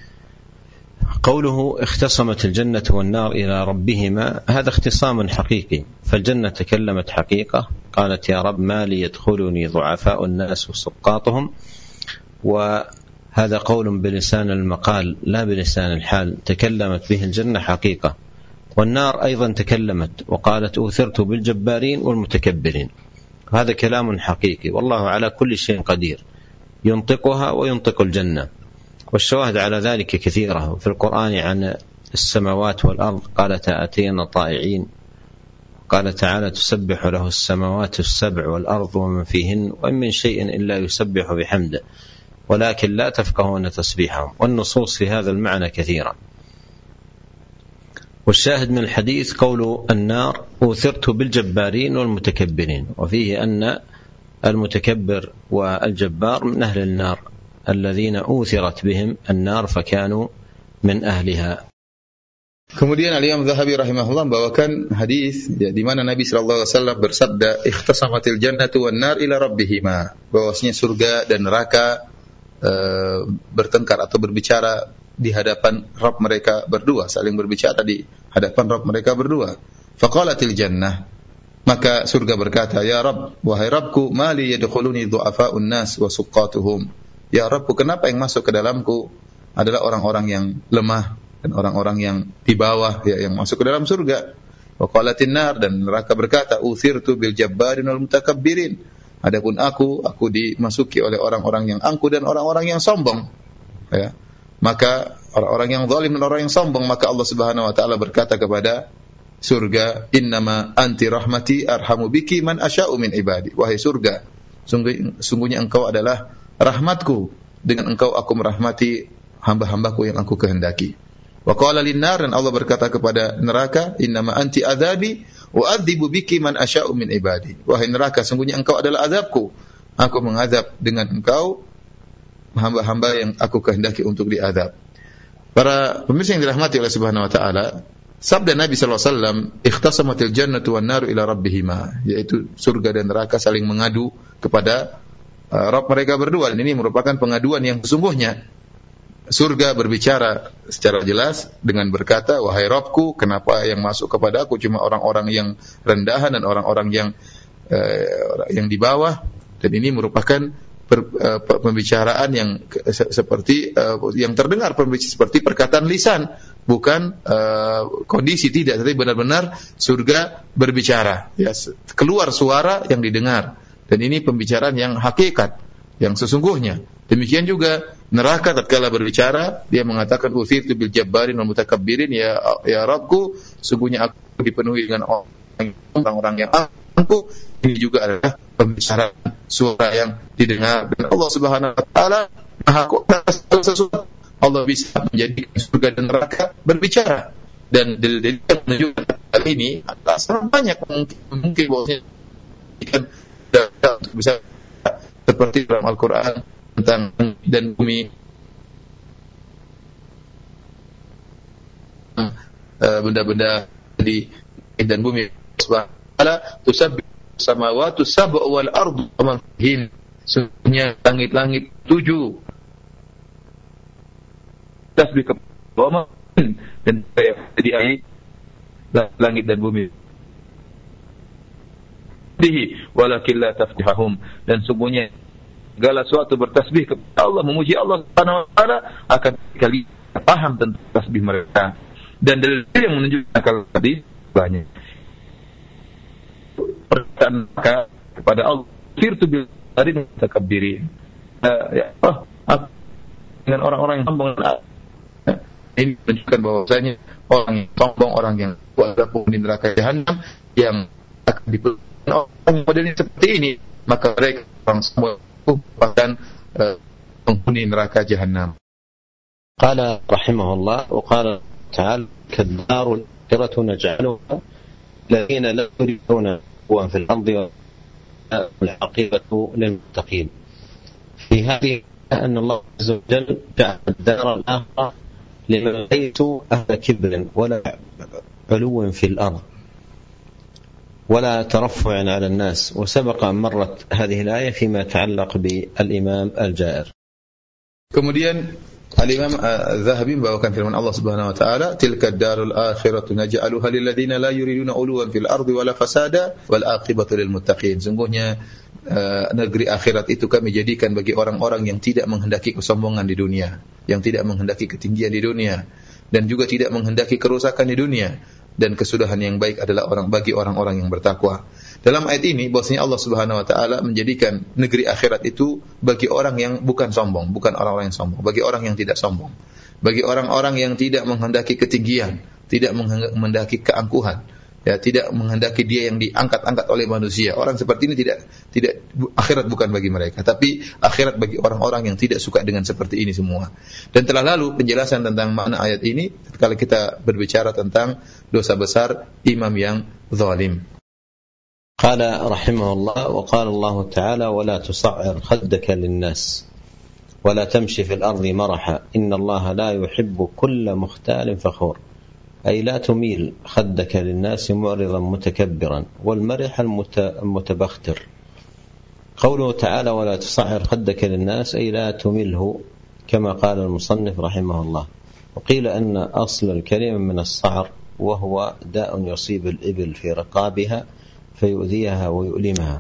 قوله اختصمت الجنة والنار إلى ربهما هذا اختصام حقيقي، فالجنة تكلمت حقيقة قالت يا رب ما لي يدخلني ضعفاء الناس وسقاطهم، وهذا قول بلسان المقال لا بلسان الحال، تكلمت به الجنة حقيقة. والنار أيضا تكلمت وقالت أوثرت بالجبارين والمتكبرين، هذا كلام حقيقي، والله على كل شيء قدير ينطقها وينطق الجنة. والشواهد على ذلك كثيرة في القرآن عن السماوات والأرض، قالت أتينا طائعين، قال تعالى تسبح له السماوات السبع والأرض ومن فيهن وإن من شيء إلا يسبح بحمده ولكن لا تفقهون تسبيحهم. والنصوص في هذا المعنى كثيرة. والشاهد من الحديث قول النار أوثرت بالجبارين والمتكبرين، وفيه أن المتكبر والجبار من أهل النار الذين أوثرت بهم النار فكانوا من أهلها. Kemudian Al-Imam Zahabi rahimahullah membawakan hadis ya, di mana Nabi sallallahu alaihi wasallam bersabda, "Ikhtasamatil jannatu wan nar ila rabbihima." Bahwasanya surga dan neraka e, bertengkar atau berbicara di hadapan Rabb mereka berdua, saling berbicara di hadapan Rabb mereka berdua. Faqalatil jannah, maka surga berkata, "Ya Rabb, wahai Rabbku, mali yadkhuluni du'afa'un nas wa suqqatuhum." Ya Rabbku, kenapa yang masuk ke dalamku adalah orang-orang yang lemah dan orang-orang yang di bawah, ya, yang masuk ke dalam surga. Wa qalatin nar, dan neraka berkata, "Uthirtu bil jabbarin wal mutakabbirin." Adapun aku, aku dimasuki oleh orang-orang yang angkuh dan orang-orang yang sombong. Ya. Maka orang-orang yang zalim dan orang yang sombong, maka Allah Subhanahu wa taala berkata kepada surga, innama anti rahmati arhamu biki man asya'u min ibadi. Wahai surga, sungguh, sungguhnya engkau adalah rahmatku, dengan engkau aku merahmati hamba-hambaku yang aku kehendaki. Wa qala lin-nar, dan Allah berkata kepada neraka, innama anti adzabi wa adzibu biki man asya'u min ibadi. Wahai neraka, sungguhnya engkau adalah azabku, aku mengazab dengan engkau hamba-hamba yang aku kehendaki untuk diazab. Para pemirsa yang dirahmati oleh Subhanahu wa taala, sabda Nabi sallallahu alaihi wasallam, ikhtasamatil jannatu wan naru ila rabbihima, yaitu surga dan neraka saling mengadu kepada uh, Rabb mereka berdua. Dan ini merupakan pengaduan yang sesungguhnya. Surga berbicara secara jelas dengan berkata, wahai Rabbku, kenapa yang masuk kepada aku cuma orang-orang yang rendahan dan orang-orang yang uh, yang di bawah. Dan ini merupakan per, uh, pembicaraan yang se- seperti uh, yang terdengar seperti perkataan lisan, bukan uh, kondisi, tidak, tapi benar-benar surga berbicara, ya, keluar suara yang didengar. Dan ini pembicaraan yang hakikat, yang sesungguhnya. Demikian juga neraka tatkala berbicara, dia mengatakan uthirtu bil jabbarin wal mutakabbirin, ya ya Rabbku, sungguhnya aku dipenuhi dengan orang-orang yang angkuh. Ini juga adalah pembicaraan suara yang didengar. Dan Allah Subhanahu wa taala Maha Kuasa sesuatu. Allah bisa menjadikan surga dan neraka berbicara. Dan dalil-dalil yang menunjukkan hal ini adalah sangat banyak, mungkin mungkin bahwasanya untuk bisa seperti dalam Al-Qur'an tentang dan bumi, benda-benda di dan bumi, subhanallahi tusabbihu samawati sab'u wal ardu wa man fihin, sungguhnya langit-langit tujuh tasbih kepada dan di ayat langit dan bumi dihi walakin la tafqihum, dan sungguhnya segala sesuatu bertasbih kepada Allah, memuji Allah Subhanahu wa taala, akan kali paham tentang tasbih mereka. Dan dalil yang menunjukkan kalau tadi banyak perkataan kepada Allah, firtu bil arin takabbirin, ya oh, dengan orang-orang yang sombong. Ini menunjukkan bahwasanya orang yang sombong, orang yang walaupun di neraka jahanam, yang akan dipenuhi orang modelnya seperti ini, maka mereka orang semua bahkan penghuni neraka jahanam. Qala rahimahullah wa qala ta'ala kaddarul akhiratu naj'aluha alladhina la yuriduna wa fil ardi wal aqibatu lil muttaqin. Fi hadhihi anna Allah azza wa jalla ja'ala ad-dar al-akhirah liman laysu ahla kibrin wala 'uluwin fil ard ولا ترفع على الناس. وسبق أن مرت هذه الآية فيما يتعلق بالإمام الجائر. Kemudian Al-Imam Az-Zahabi membawakan firman Allah Subhanahu wa taala, tilka ad-darul akhiratu naj'aluha lil ladzina la yuriduna 'uluwan fil ardi wala fasada wal aqibatu lil muttaqin. Sungguhnya uh, negeri akhirat itu kami jadikan bagi orang-orang yang tidak menghendaki kesombongan di dunia, yang tidak menghendaki ketinggian di dunia, dan juga tidak menghendaki kerusakan di dunia. Dan kesudahan yang baik adalah orang bagi orang-orang yang bertakwa. Dalam ayat ini bahwasanya Allah Subhanahu wa taala menjadikan negeri akhirat itu bagi orang yang bukan sombong, bukan orang-orang yang sombong, bagi orang yang tidak sombong, bagi orang-orang yang tidak menghendaki ketinggian, tidak menghendaki keangkuhan, ya, tidak menghendaki dia yang diangkat-angkat oleh manusia. Orang seperti ini tidak tidak akhirat bukan bagi mereka, tapi akhirat bagi orang-orang yang tidak suka dengan seperti ini semua. Dan telah lalu penjelasan tentang makna ayat ini kalau kita berbicara tentang dosa besar imam yang zalim. Qala rahimahullah wa qala Allah ta'ala wa la tus'ir khaddaka lin-nas wa la tamshi fil ardi maraha inna Allah la yuhibbu kulla mukhtalin fakhur. أي لا تميل خدك للناس معرضا متكبرا والمرح المتبختر. قوله تعالى ولا تصعر خدك للناس أي لا تمله كما قال المصنف رحمه الله. وقيل أن أصل الكلمة من الصعر وهو داء يصيب الإبل في رقابها فيؤذيها ويؤلمها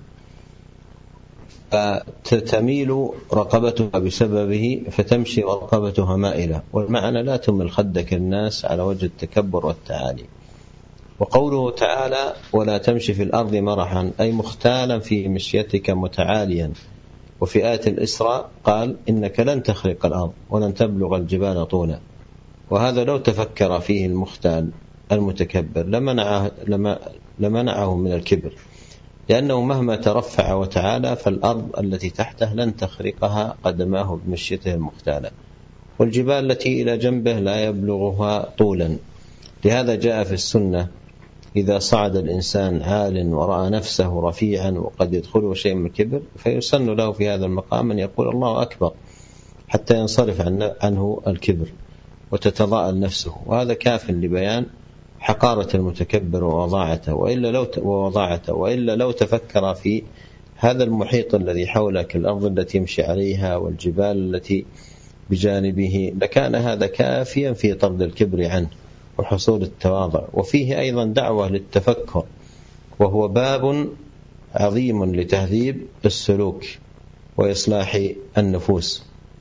فتميل رقبتها بسببه فتمشي ورقبتها مائلة. والمعنى لا تمل خدك الناس على وجه التكبر والتعالي. وقوله تعالى ولا تمشي في الأرض مرحا أي مختالا في مشيتك متعاليا. وفي آية الإسراء قال إنك لن تخرق الأرض ولن تبلغ الجبال طولا. وهذا لو تفكر فيه المختال المتكبر لمنعه, لمنعه من الكبر، لأنه مهما ترفع وتعالى فالأرض التي تحته لن تخرقها قدماه بمشيته المختالة، والجبال التي إلى جنبه لا يبلغها طولا. لهذا جاء في السنة إذا صعد الإنسان عال ورأى نفسه رفيعا وقد يدخله شيء من الكبر فيسن له في هذا المقام أن يقول الله أكبر حتى ينصرف عنه الكبر وتتضاءل نفسه، وهذا كاف لبيان حقارة المتكبر ووضاعته. وإلا لو ووضاعته وإلا لو تفكر في هذا المحيط الذي حولك، الأرض التي يمشي عليها والجبال التي بجانبه، لكان هذا كافيا في طرد الكبر عنه وحصول التواضع. وفيه أيضا دعوة للتفكر، وهو باب عظيم لتهذيب السلوك وإصلاح النفوس.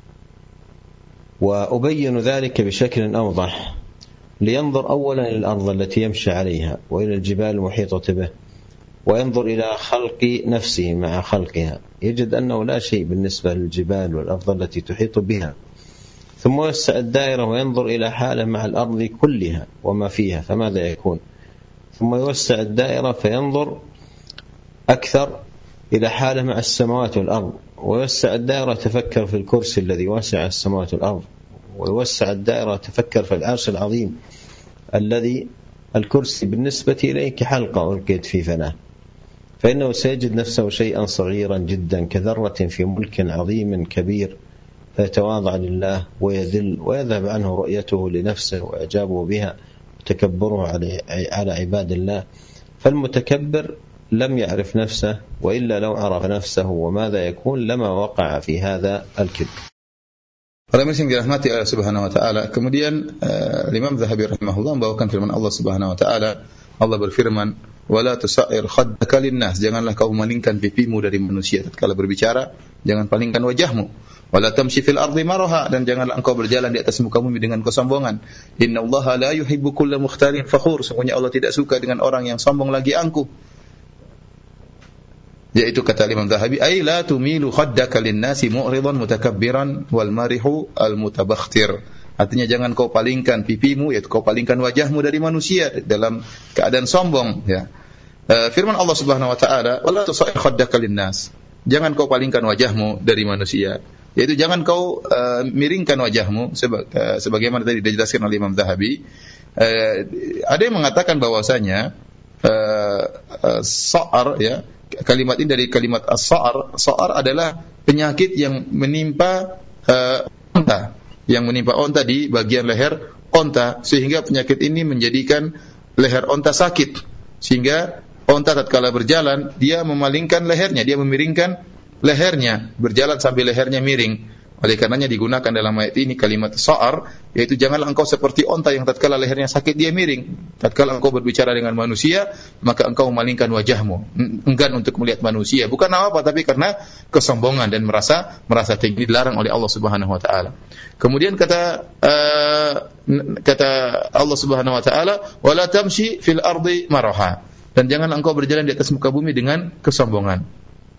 وأبين ذلك بشكل أوضح، لينظر أولا إلى الأرض التي يمشي عليها وإلى الجبال المحيطة به، وينظر إلى خلق نفسه مع خلقها، يجد أنه لا شيء بالنسبة للجبال والأرض التي تحيط بها. ثم يوسع الدائرة وينظر إلى حاله مع الأرض كلها وما فيها فماذا يكون. ثم يوسع الدائرة فينظر أكثر إلى حاله مع السماوات والأرض، ويوسع الدائرة تفكر في الكرسي الذي واسع السماوات والأرض، ويوسع الدائرة تفكر في العرش العظيم الذي الكرسي بالنسبة إليه كحلقة ألقيت في فناه، فإنه سيجد نفسه شيئا صغيرا جدا كذرة في ملك عظيم كبير، فيتواضع لله ويذل ويذهب عنه رؤيته لنفسه وإعجابه بها وتكبره على عباد الله. فالمتكبر لم يعرف نفسه، وإلا لو عرف نفسه وماذا يكون لما وقع في هذا الكبر. Para muslim dirahmati Allah Subhanahu wa taala. Kemudian uh, Imam Zahabi rahimahullah membawakan firman Allah Subhanahu wa taala. Allah berfirman, "Wala tusair khaddaka lin-nas." Janganlah kau malingkan pipimu dari manusia tatkala berbicara, jangan palingkan wajahmu. Wala tamshi fil ardi maraha, dan janganlah engkau berjalan di atas muka bumi dengan kesombongan. Innallaha la yuhibbu kulla mukhtalin fakhur. Sungguhnya Allah tidak suka dengan orang yang sombong lagi angkuh. Yaitu kata Imam Zahabi, ay la tumilu khaddaka lin-nasi mu'ridan mutakabbiran wal marihu al-mutabakhtir. Artinya jangan kau palingkan pipimu, yaitu kau palingkan wajahmu dari manusia dalam keadaan sombong, ya. Uh, firman Allah Subhanahu wa taala, wala tusair khaddaka lin-nas. Jangan kau palingkan wajahmu dari manusia. Yaitu jangan kau uh, miringkan wajahmu seba, uh, sebagaimana tadi dijelaskan oleh Imam Zahabi. Uh, ada yang mengatakan bahwasanya uh, uh, sa'ar, ya, kalimat ini dari kalimat as-sa'ar. Sa'ar adalah penyakit yang menimpa uh, onta, yang menimpa onta di bagian leher onta, sehingga penyakit ini menjadikan leher onta sakit, sehingga onta tatkala berjalan dia memalingkan lehernya, dia memiringkan lehernya, berjalan sambil lehernya miring. Oleh karenanya digunakan dalam ayat ini kalimat sa'ar, yaitu janganlah engkau seperti onta yang tatkala lehernya sakit dia miring. Tatkala engkau berbicara dengan manusia, maka engkau memalingkan wajahmu, enggan untuk melihat manusia, bukan apa-apa tapi karena kesombongan dan merasa merasa tinggi, dilarang oleh Allah Subhanahu wa taala. Kemudian kata uh, kata Allah Subhanahu wa taala, wala tamshi fil ardi maraha, dan janganlah engkau berjalan di atas muka bumi dengan kesombongan,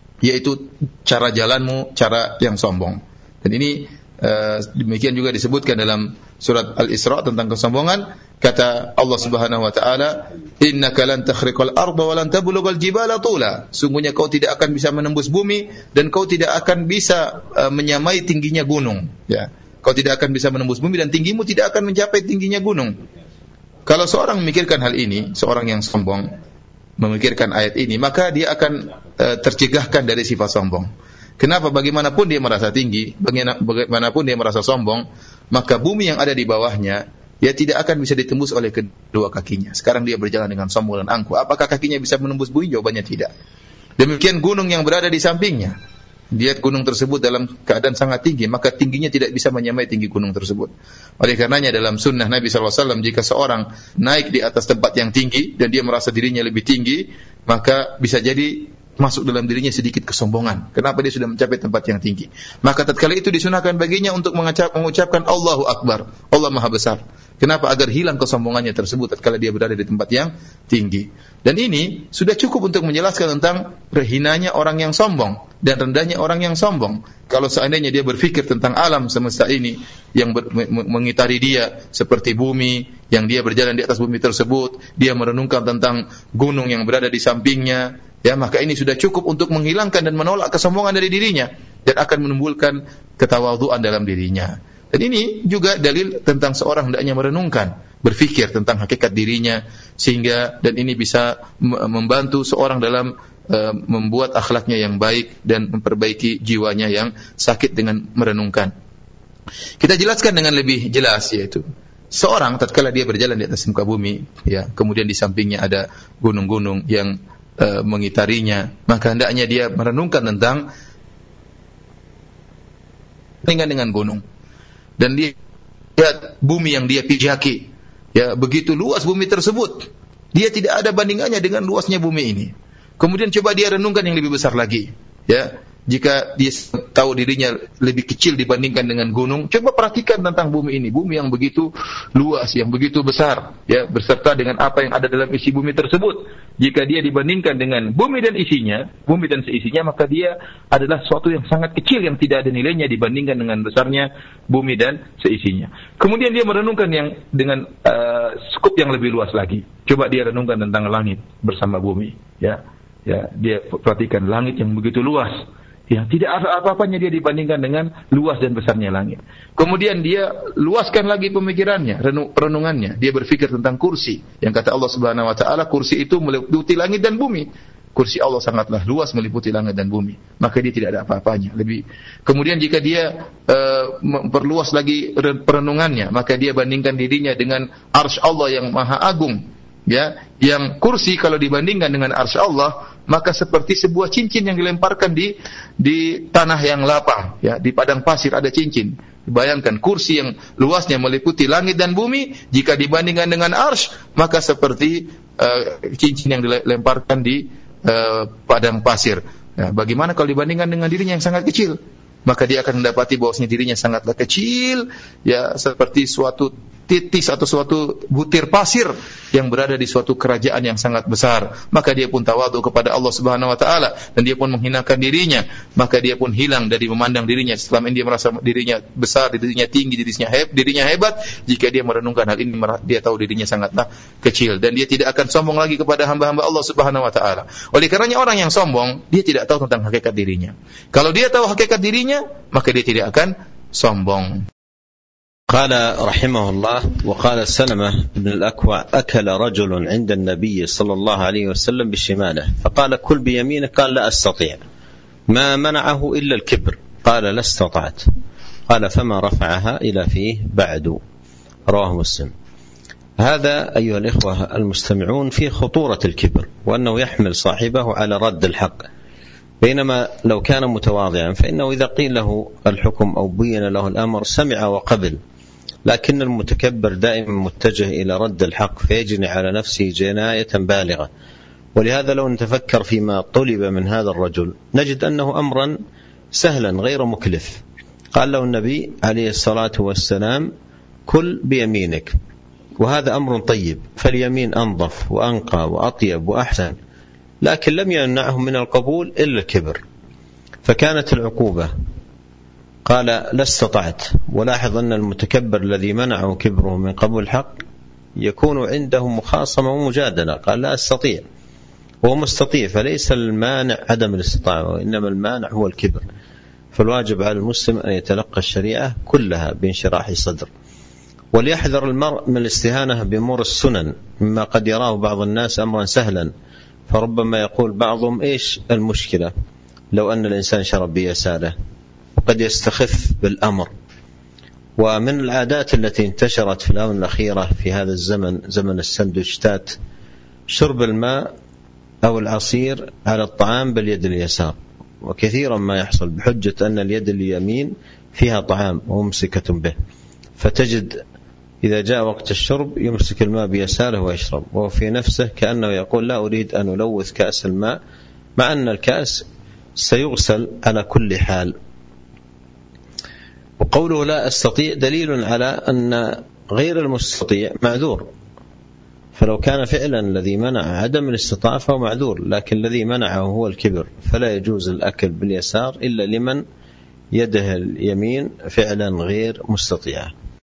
yaitu cara jalanmu cara yang sombong. Dan ini uh, demikian juga disebutkan dalam surat Al-Isra tentang kesombongan. Kata Allah Subhanahu wa taala, innaka lan takhriqal arda wa lan tablughal jibala tula. Sungguhnya kau tidak akan bisa menembus bumi dan kau tidak akan bisa uh, menyamai tingginya gunung, ya. Kau tidak akan bisa menembus bumi dan tinggimu tidak akan mencapai tingginya gunung. Kalau seorang memikirkan hal ini, seorang yang sombong memikirkan ayat ini, maka dia akan uh, tercegahkan dari sifat sombong. Kenapa? Bagaimanapun dia merasa tinggi, bagaimanapun dia merasa sombong, maka bumi yang ada di bawahnya, dia tidak akan bisa ditembus oleh kedua kakinya. Sekarang dia berjalan dengan sombong dan angkuh. Apakah kakinya bisa menembus bumi? Jawabannya tidak. Demikian gunung yang berada di sampingnya. Lihat gunung tersebut dalam keadaan sangat tinggi, maka tingginya tidak bisa menyamai tinggi gunung tersebut. Oleh karenanya dalam sunnah Nabi sallallahu alaihi wasallam, jika seorang naik di atas tempat yang tinggi dan dia merasa dirinya lebih tinggi, maka bisa jadi masuk dalam dirinya sedikit kesombongan. Kenapa? Dia sudah mencapai tempat yang tinggi. Maka tatkala itu disunahkan baginya untuk mengucap, mengucapkan Allahu Akbar, Allah Maha Besar. Kenapa? Agar hilang kesombongannya tersebut tatkala dia berada di tempat yang tinggi. Dan ini sudah cukup untuk menjelaskan tentang hinanya orang yang sombong dan rendahnya orang yang sombong. Kalau seandainya dia berfikir tentang alam semesta ini yang ber, mengitari dia seperti bumi, yang dia berjalan di atas bumi tersebut, dia merenungkan tentang gunung yang berada di sampingnya, ya, maka ini sudah cukup untuk menghilangkan dan menolak kesombongan dari dirinya dan akan menimbulkan ketawadhuan dalam dirinya. Dan ini juga dalil tentang seorang hendaknya merenungkan, berfikir tentang hakikat dirinya, sehingga dan ini bisa membantu seorang dalam uh, membuat akhlaknya yang baik dan memperbaiki jiwanya yang sakit dengan merenungkan. Kita jelaskan dengan lebih jelas, yaitu seorang tatkala dia berjalan di atas muka bumi, ya, kemudian di sampingnya ada gunung-gunung yang uh, mengitarinya, maka hendaknya dia merenungkan tentang dengan dengan gunung. Dan dia lihat bumi yang dia pijaki, ya, begitu luas bumi tersebut, dia tidak ada bandingannya dengan luasnya bumi ini. Kemudian coba dia renungkan yang lebih besar lagi, ya, jika dia tahu dirinya lebih kecil dibandingkan dengan gunung, coba perhatikan tentang bumi ini, bumi yang begitu luas, yang begitu besar, ya, beserta dengan apa yang ada dalam isi bumi tersebut. Jika dia dibandingkan dengan bumi dan isinya, bumi dan seisinya, maka dia adalah sesuatu yang sangat kecil yang tidak ada nilainya dibandingkan dengan besarnya bumi dan seisinya. Kemudian dia merenungkan yang dengan uh, skup yang lebih luas lagi. Coba dia renungkan tentang langit bersama bumi, ya. Ya, dia perhatikan langit yang begitu luas. Ya, tidak ada apa-apanya dia dibandingkan dengan luas dan besarnya langit. Kemudian dia luaskan lagi pemikirannya, renungannya. Dia berfikir tentang kursi. Yang kata Allah Subhanahu wa taala, kursi itu meliputi langit dan bumi. Kursi Allah sangatlah luas meliputi langit dan bumi. Maka dia tidak ada apa-apanya. Lebih. Kemudian jika dia uh, memperluas lagi perenungannya, maka dia bandingkan dirinya dengan arsy Allah yang maha agung. Ya, yang kursi kalau dibandingkan dengan arsy Allah, maka seperti sebuah cincin yang dilemparkan di di tanah yang lapang, ya, di padang pasir ada cincin. Bayangkan kursi yang luasnya meliputi langit dan bumi, jika dibandingkan dengan arsy, maka seperti uh, cincin yang dilemparkan di uh, padang pasir. Ya, bagaimana kalau dibandingkan dengan dirinya yang sangat kecil? Maka dia akan mendapati bahwasanya dirinya sangatlah kecil, ya, seperti suatu titis atau suatu butir pasir yang berada di suatu kerajaan yang sangat besar. Maka dia pun tawadhu kepada Allah Subhanahu wa taala dan dia pun menghinakan dirinya, maka dia pun hilang dari memandang dirinya. Selama ini dia merasa dirinya besar, dirinya tinggi, dirinya hebat, dirinya hebat. Jika dia merenungkan hal ini, dia tahu dirinya sangatlah kecil dan dia tidak akan sombong lagi kepada hamba-hamba Allah Subhanahu wa taala. Oleh karenanya orang yang sombong, dia tidak tahu tentang hakikat dirinya. Kalau dia tahu hakikat dirinya, maka dia tidak akan sombong. قال رحمه الله: وقال سلمة بن الأكوع: أكل رجل عند النبي صلى الله عليه وسلم بشماله فقال: كل بيمينك. قال: لا أستطيع. ما منعه إلا الكبر. قال: لا استطعت. قال: فما رفعها إلى فيه بعد. رواه مسلم. هذا أيها الإخوة المستمعون في خطورة الكبر، وأنه يحمل صاحبه على رد الحق، بينما لو كان متواضعا فإنه إذا قيل له الحكم أو بين له الأمر سمع وقبل. لكن المتكبر دائما متجه إلى رد الحق فيجني على نفسه جناية بالغة. ولهذا لو نتفكر فيما طلب من هذا الرجل نجد أنه أمرا سهلا غير مكلف. قال له النبي عليه الصلاة والسلام: كل بيمينك، وهذا أمر طيب، فاليمين أنظف وأنقى وأطيب وأحسن، لكن لم يمنعه من القبول إلا الكبر. فكانت العقوبة قال: لا استطعت. ولاحظ أن المتكبر الذي منعه كبره من قبول الحق يكون عنده مخاصمة ومجادلة. قال: لا أستطيع، وهو مستطيع، فليس المانع عدم الاستطاعة، وإنما المانع هو الكبر. فالواجب على المسلم أن يتلقى الشريعة كلها بانشراح صدر، وليحذر المرء من الاستهانة بأمور السنن، مما قد يراه بعض الناس أمرا سهلا، فربما يقول بعضهم: إيش المشكلة لو أن الإنسان شرب بيساره؟ وقد يستخف بالأمر. ومن العادات التي انتشرت في الآونة الأخيرة في هذا الزمن، زمن السندوتشات، شرب الماء أو العصير على الطعام باليد اليسار، وكثيرا ما يحصل بحجة أن اليد اليمين فيها طعام وممسكة به، فتجد إذا جاء وقت الشرب يمسك الماء بيساره ويشرب، وهو في نفسه كأنه يقول: لا أريد أن ألوث كأس الماء، مع أن الكأس سيغسل على كل حال. وقوله لا أستطيع دليل على أن غير المستطيع معذور، فلو كان فعلا الذي منع عدم الاستطاعة فهو معذور، لكن الذي منعه هو الكبر، فلا يجوز الأكل باليسار إلا لمن يده اليمين فعلا غير مستطيعة.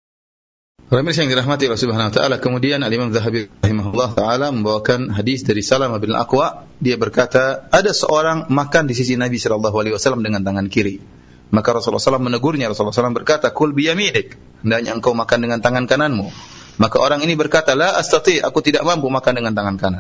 Pemirsa yang dirahmati Allah Subhanahu wa taala, kemudian Al-Imam Zahabi rahimahullah taala membawakan hadis dari Salamah bin Al-Aqwa. Dia berkata, ada seorang makan di sisi Nabi sallallahu alaihi wasallam dengan tangan kiri. Maka Rasulullah sallallahu alaihi wasallam menegurnya. Rasulullah sallallahu alaihi wasallam berkata, "Kul biyaminik." Hendaknya engkau makan dengan tangan kananmu. Maka orang ini berkata, "La astati, aku tidak mampu makan dengan tangan kanan."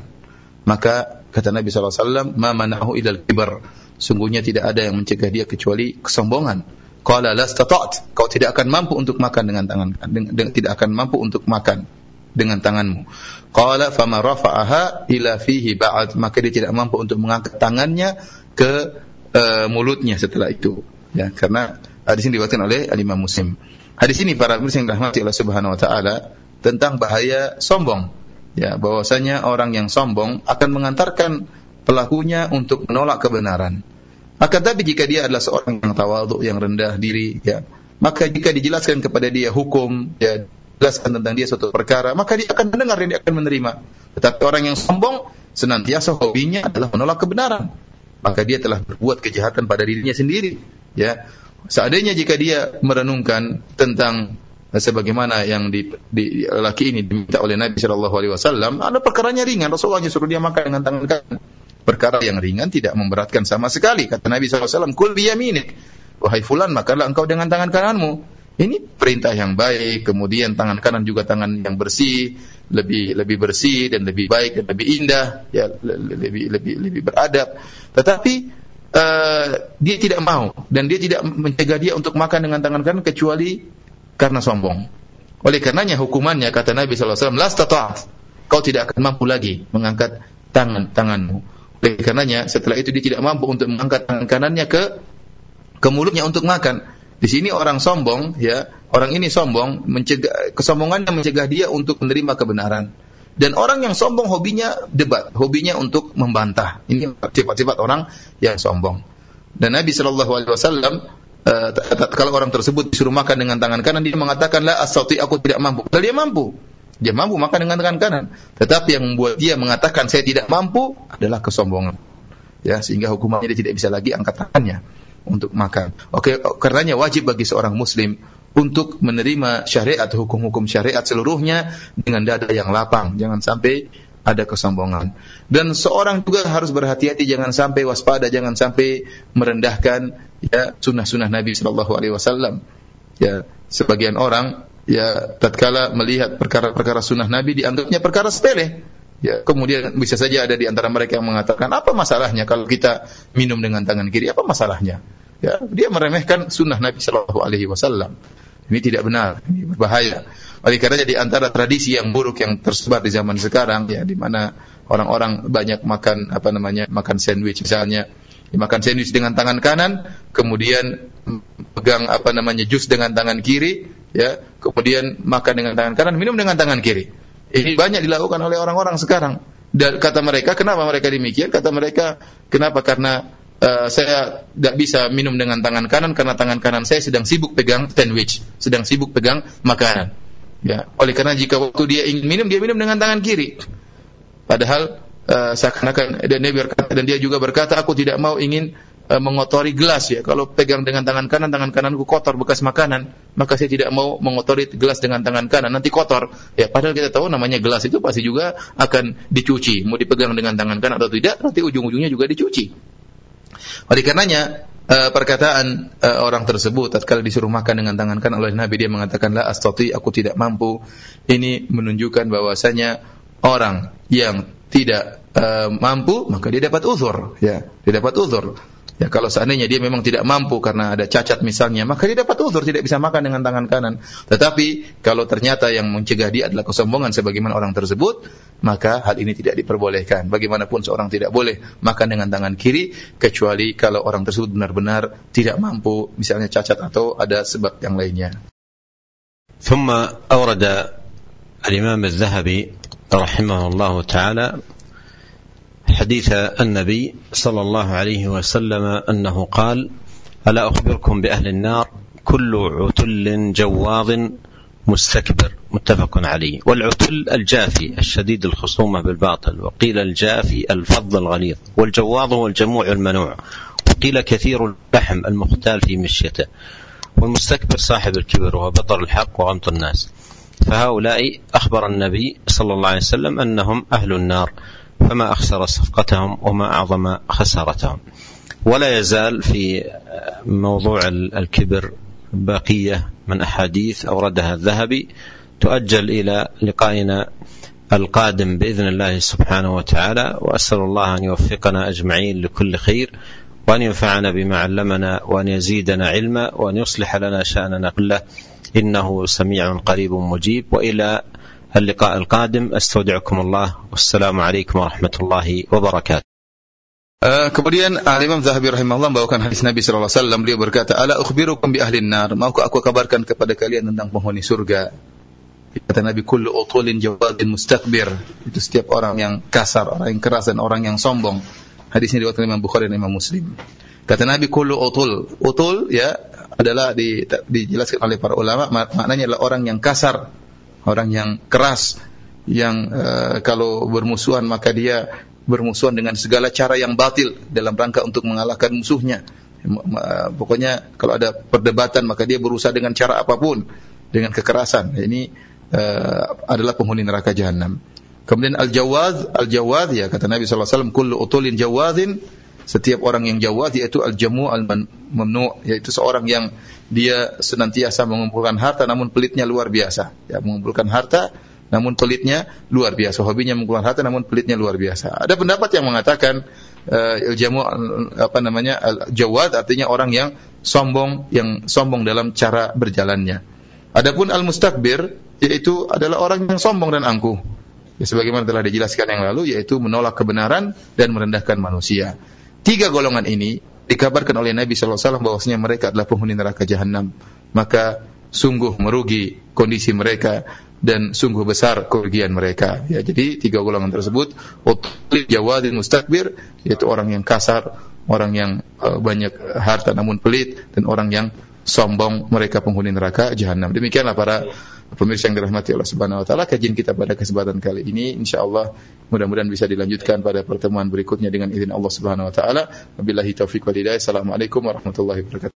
Maka kata Nabi sallallahu alaihi wasallam, "Ma mana'ahu ilal kibar." Sungguhnya tidak ada yang mencegah dia kecuali kesombongan. Qala la stata'at, kau tidak akan mampu untuk makan dengan tangan, dengan, tidak akan mampu untuk makan dengan tanganmu. Qala fama rafa'aha ila fihi ba'd, maka dia tidak mampu untuk mengangkat tangannya ke uh, mulutnya setelah itu. Ya, karena hadis ini diriwayatkan oleh Al-Imam Muslim. Hadis ini para muslim yang dirahmati Allah Subhanahu wa taala tentang bahaya sombong. Ya, bahwasanya orang yang sombong akan mengantarkan pelakunya untuk menolak kebenaran. Akan tapi jika dia adalah seorang yang tawadhu, yang rendah diri, ya, maka jika dijelaskan kepada dia hukum, ya, dijelaskan tentang dia suatu perkara, maka dia akan mendengar dan dia akan menerima. Tetapi orang yang sombong senantiasa hobinya adalah menolak kebenaran, maka dia telah berbuat kejahatan pada dirinya sendiri. Ya, seandainya jika dia merenungkan tentang sebagaimana yang di, di laki ini diminta oleh Nabi Shallallahu Alaihi Wasallam, ada perkaranya ringan, Rasulullah suruh dia makan dengan tangan kanan. Perkara yang ringan tidak memberatkan sama sekali. Kata Nabi shallallahu alaihi wasallam, "Kul biyaminik." Wahai fulan, makanlah engkau dengan tangan kananmu. Ini perintah yang baik. Kemudian tangan kanan juga tangan yang bersih, lebih lebih bersih dan lebih baik dan lebih indah, ya, lebih lebih lebih beradab. Tetapi uh, dia tidak mau dan dia tidak mencegah dia untuk makan dengan tangan kanan kecuali karena sombong. Oleh karenanya hukumannya kata Nabi shallallahu alaihi wasallam, "La stata'at." Kau tidak akan mampu lagi mengangkat tangan tanganmu. Oleh karenanya setelah itu dia tidak mampu untuk mengangkat tangan kanannya ke ke mulutnya untuk makan. Di sini orang sombong, ya, orang ini sombong, mencegah, kesombongannya mencegah dia untuk menerima kebenaran. Dan orang yang sombong hobinya debat, hobinya untuk membantah. Ini sifat-sifat orang yang sombong. Dan Nabi Shallallahu Alaihi Wasallam uh, kalau orang tersebut disuruh makan dengan tangan kanan, dia mengatakan, "La astati, aku tidak mampu." Padahal dia mampu. Dia mampu makan dengan tangan kanan, tetapi yang membuat dia mengatakan saya tidak mampu adalah kesombongan. Ya, sehingga hukumannya dia tidak bisa lagi angkat tangannya untuk makan. Oke, karenanya wajib bagi seorang muslim untuk menerima syariat, hukum-hukum syariat seluruhnya dengan dada yang lapang, jangan sampai ada kesombongan. Dan seorang juga harus berhati-hati, jangan sampai waspada, jangan sampai merendahkan, ya, sunnah-sunnah Nabi sallallahu alaihi wasallam. Ya, sebagian orang, ya, tatkala melihat perkara-perkara sunnah Nabi dianggapnya perkara sepele. Ya, kemudian bisa saja ada di antara mereka yang mengatakan, apa masalahnya kalau kita minum dengan tangan kiri? Apa masalahnya? Ya, dia meremehkan sunnah Nabi Shallallahu Alaihi Wasallam. Ini tidak benar, ini berbahaya. Oleh karena di antara tradisi yang buruk yang tersebar di zaman sekarang, ya, di mana orang-orang banyak makan apa namanya makan sandwich misalnya, makan sandwich dengan tangan kanan, kemudian pegang apa namanya jus dengan tangan kiri, ya, kemudian makan dengan tangan kanan, minum dengan tangan kiri. Ini banyak dilakukan oleh orang-orang sekarang. Dan kata mereka, kenapa mereka demikian? Kata mereka, kenapa? Karena uh, saya tidak bisa minum dengan tangan kanan karena tangan kanan saya sedang sibuk pegang sandwich, sedang sibuk pegang makanan. Ya, oleh karena jika waktu dia ingin minum, dia minum dengan tangan kiri. Padahal uh, seakan-akan dan dia berkata, dan dia juga berkata, aku tidak mau ingin uh, mengotori gelas, ya. Kalau pegang dengan tangan kanan, tangan kananku kotor bekas makanan, maka saya tidak mau mengotori gelas dengan tangan kanan, nanti kotor. Ya, padahal kita tahu namanya gelas itu pasti juga akan dicuci, mau dipegang dengan tangan kanan atau tidak, nanti ujung-ujungnya juga dicuci. Oleh karenanya uh, perkataan uh, orang tersebut tatkala disuruh makan dengan tangan kanan oleh Nabi, dia mengatakan la astati, aku tidak mampu. Ini menunjukkan bahwasanya orang yang tidak uh, mampu maka dia dapat uzur, ya, dia dapat uzur. Ya, kalau seandainya dia memang tidak mampu karena ada cacat misalnya, maka dia dapat uzur, tidak bisa makan dengan tangan kanan. Tetapi kalau ternyata yang mencegah dia adalah kesombongan sebagaimana orang tersebut, maka hal ini tidak diperbolehkan. Bagaimanapun seorang tidak boleh makan dengan tangan kiri kecuali kalau orang tersebut benar-benar tidak mampu, misalnya cacat atau ada sebab yang lainnya. ثم أورد الإمام الذهبي رحمه الله تعالى حديث النبي صلى الله عليه وسلم أنه قال: ألا أخبركم بأهل النار كل عتل جواظ مستكبر متفق عليه. والعتل الجافي الشديد الخصومة بالباطل، وقيل الجافي الفظ الغليظ، والجواظ هو الجموع المنوع، وقيل كثير اللحم المختال في مشيته، والمستكبر صاحب الكبر وهو بطر الحق وغمط الناس. فهؤلاء أخبر النبي صلى الله عليه وسلم أنهم أهل النار، فما أخسر صفقتهم وما أعظم خسارتهم. ولا يزال في موضوع الكبر بقية من أحاديث أوردها الذهبي، تؤجل إلى لقائنا القادم بإذن الله سبحانه وتعالى. وأسأل الله أن يوفقنا أجمعين لكل خير، وأن ينفعنا بما علمنا، وأن يزيدنا علما، وأن يصلح لنا شأننا كله، إنه سميع قريب مجيب. وإلى اللقاء القادم، أستودعكم الله، والسلام عليكم ورحمة الله وبركاته. Uh, kemudian Al-Imam Zahabi rahimahullah membawakan hadis Nabi sallallahu alaihi wasallam. Beliau berkata, "Ala ukhbirukum bi ahli an-nar?" Maukah aku kabarkan kepada kalian tentang penghuni surga? Kata Nabi, "Kullu utulin jawadin mustakbir." Itu setiap orang yang kasar, orang yang keras, dan orang yang sombong. Hadis ini diriwayatkan Imam Bukhari dan Imam Muslim. Kata Nabi, "Kullu utul." Utul ya adalah di, dijelaskan oleh para ulama, maknanya adalah orang yang kasar, orang yang keras, yang uh, kalau bermusuhan maka dia bermusuhan dengan segala cara yang batil dalam rangka untuk mengalahkan musuhnya. Pokoknya kalau ada perdebatan maka dia berusaha dengan cara apapun, dengan kekerasan. Ini uh, adalah penghuni neraka jahanam. Kemudian al-jawaz, al-jawaz ya kata Nabi sallallahu alaihi wasallam, kullu utulin jawazin, setiap orang yang jawaz yaitu al-jamu' al-mamnu', yaitu seorang yang dia senantiasa mengumpulkan harta namun pelitnya luar biasa. Ya, mengumpulkan harta namun pelitnya luar biasa. Hobinya mengumpulkan harta namun pelitnya luar biasa. Ada pendapat yang mengatakan uh, al-jamu' apa namanya al-jawaz artinya orang yang sombong, yang sombong dalam cara berjalannya. Adapun al-mustakbir yaitu adalah orang yang sombong dan angkuh. Ya, sebagaimana telah dijelaskan yang lalu, yaitu menolak kebenaran dan merendahkan manusia. Tiga golongan ini dikabarkan oleh Nabi sallallahu alaihi wasallam bahwasanya mereka adalah penghuni neraka jahanam. Maka sungguh merugi kondisi mereka dan sungguh besar kerugian mereka. Ya, jadi tiga golongan tersebut, utul jawadin mustakbir, yaitu orang yang kasar, orang yang uh, banyak harta namun pelit, dan orang yang sombong, mereka penghuni neraka jahanam. Demikianlah para pemirsa yang dirahmati Allah Subhanahu wa taala, kajian kita pada kesempatan kali ini. Insyaallah mudah-mudahan bisa dilanjutkan pada pertemuan berikutnya dengan izin Allah Subhanahu wa taala. Wabillahi taufiq wal hidayah. Assalamualaikum warahmatullahi wabarakatuh.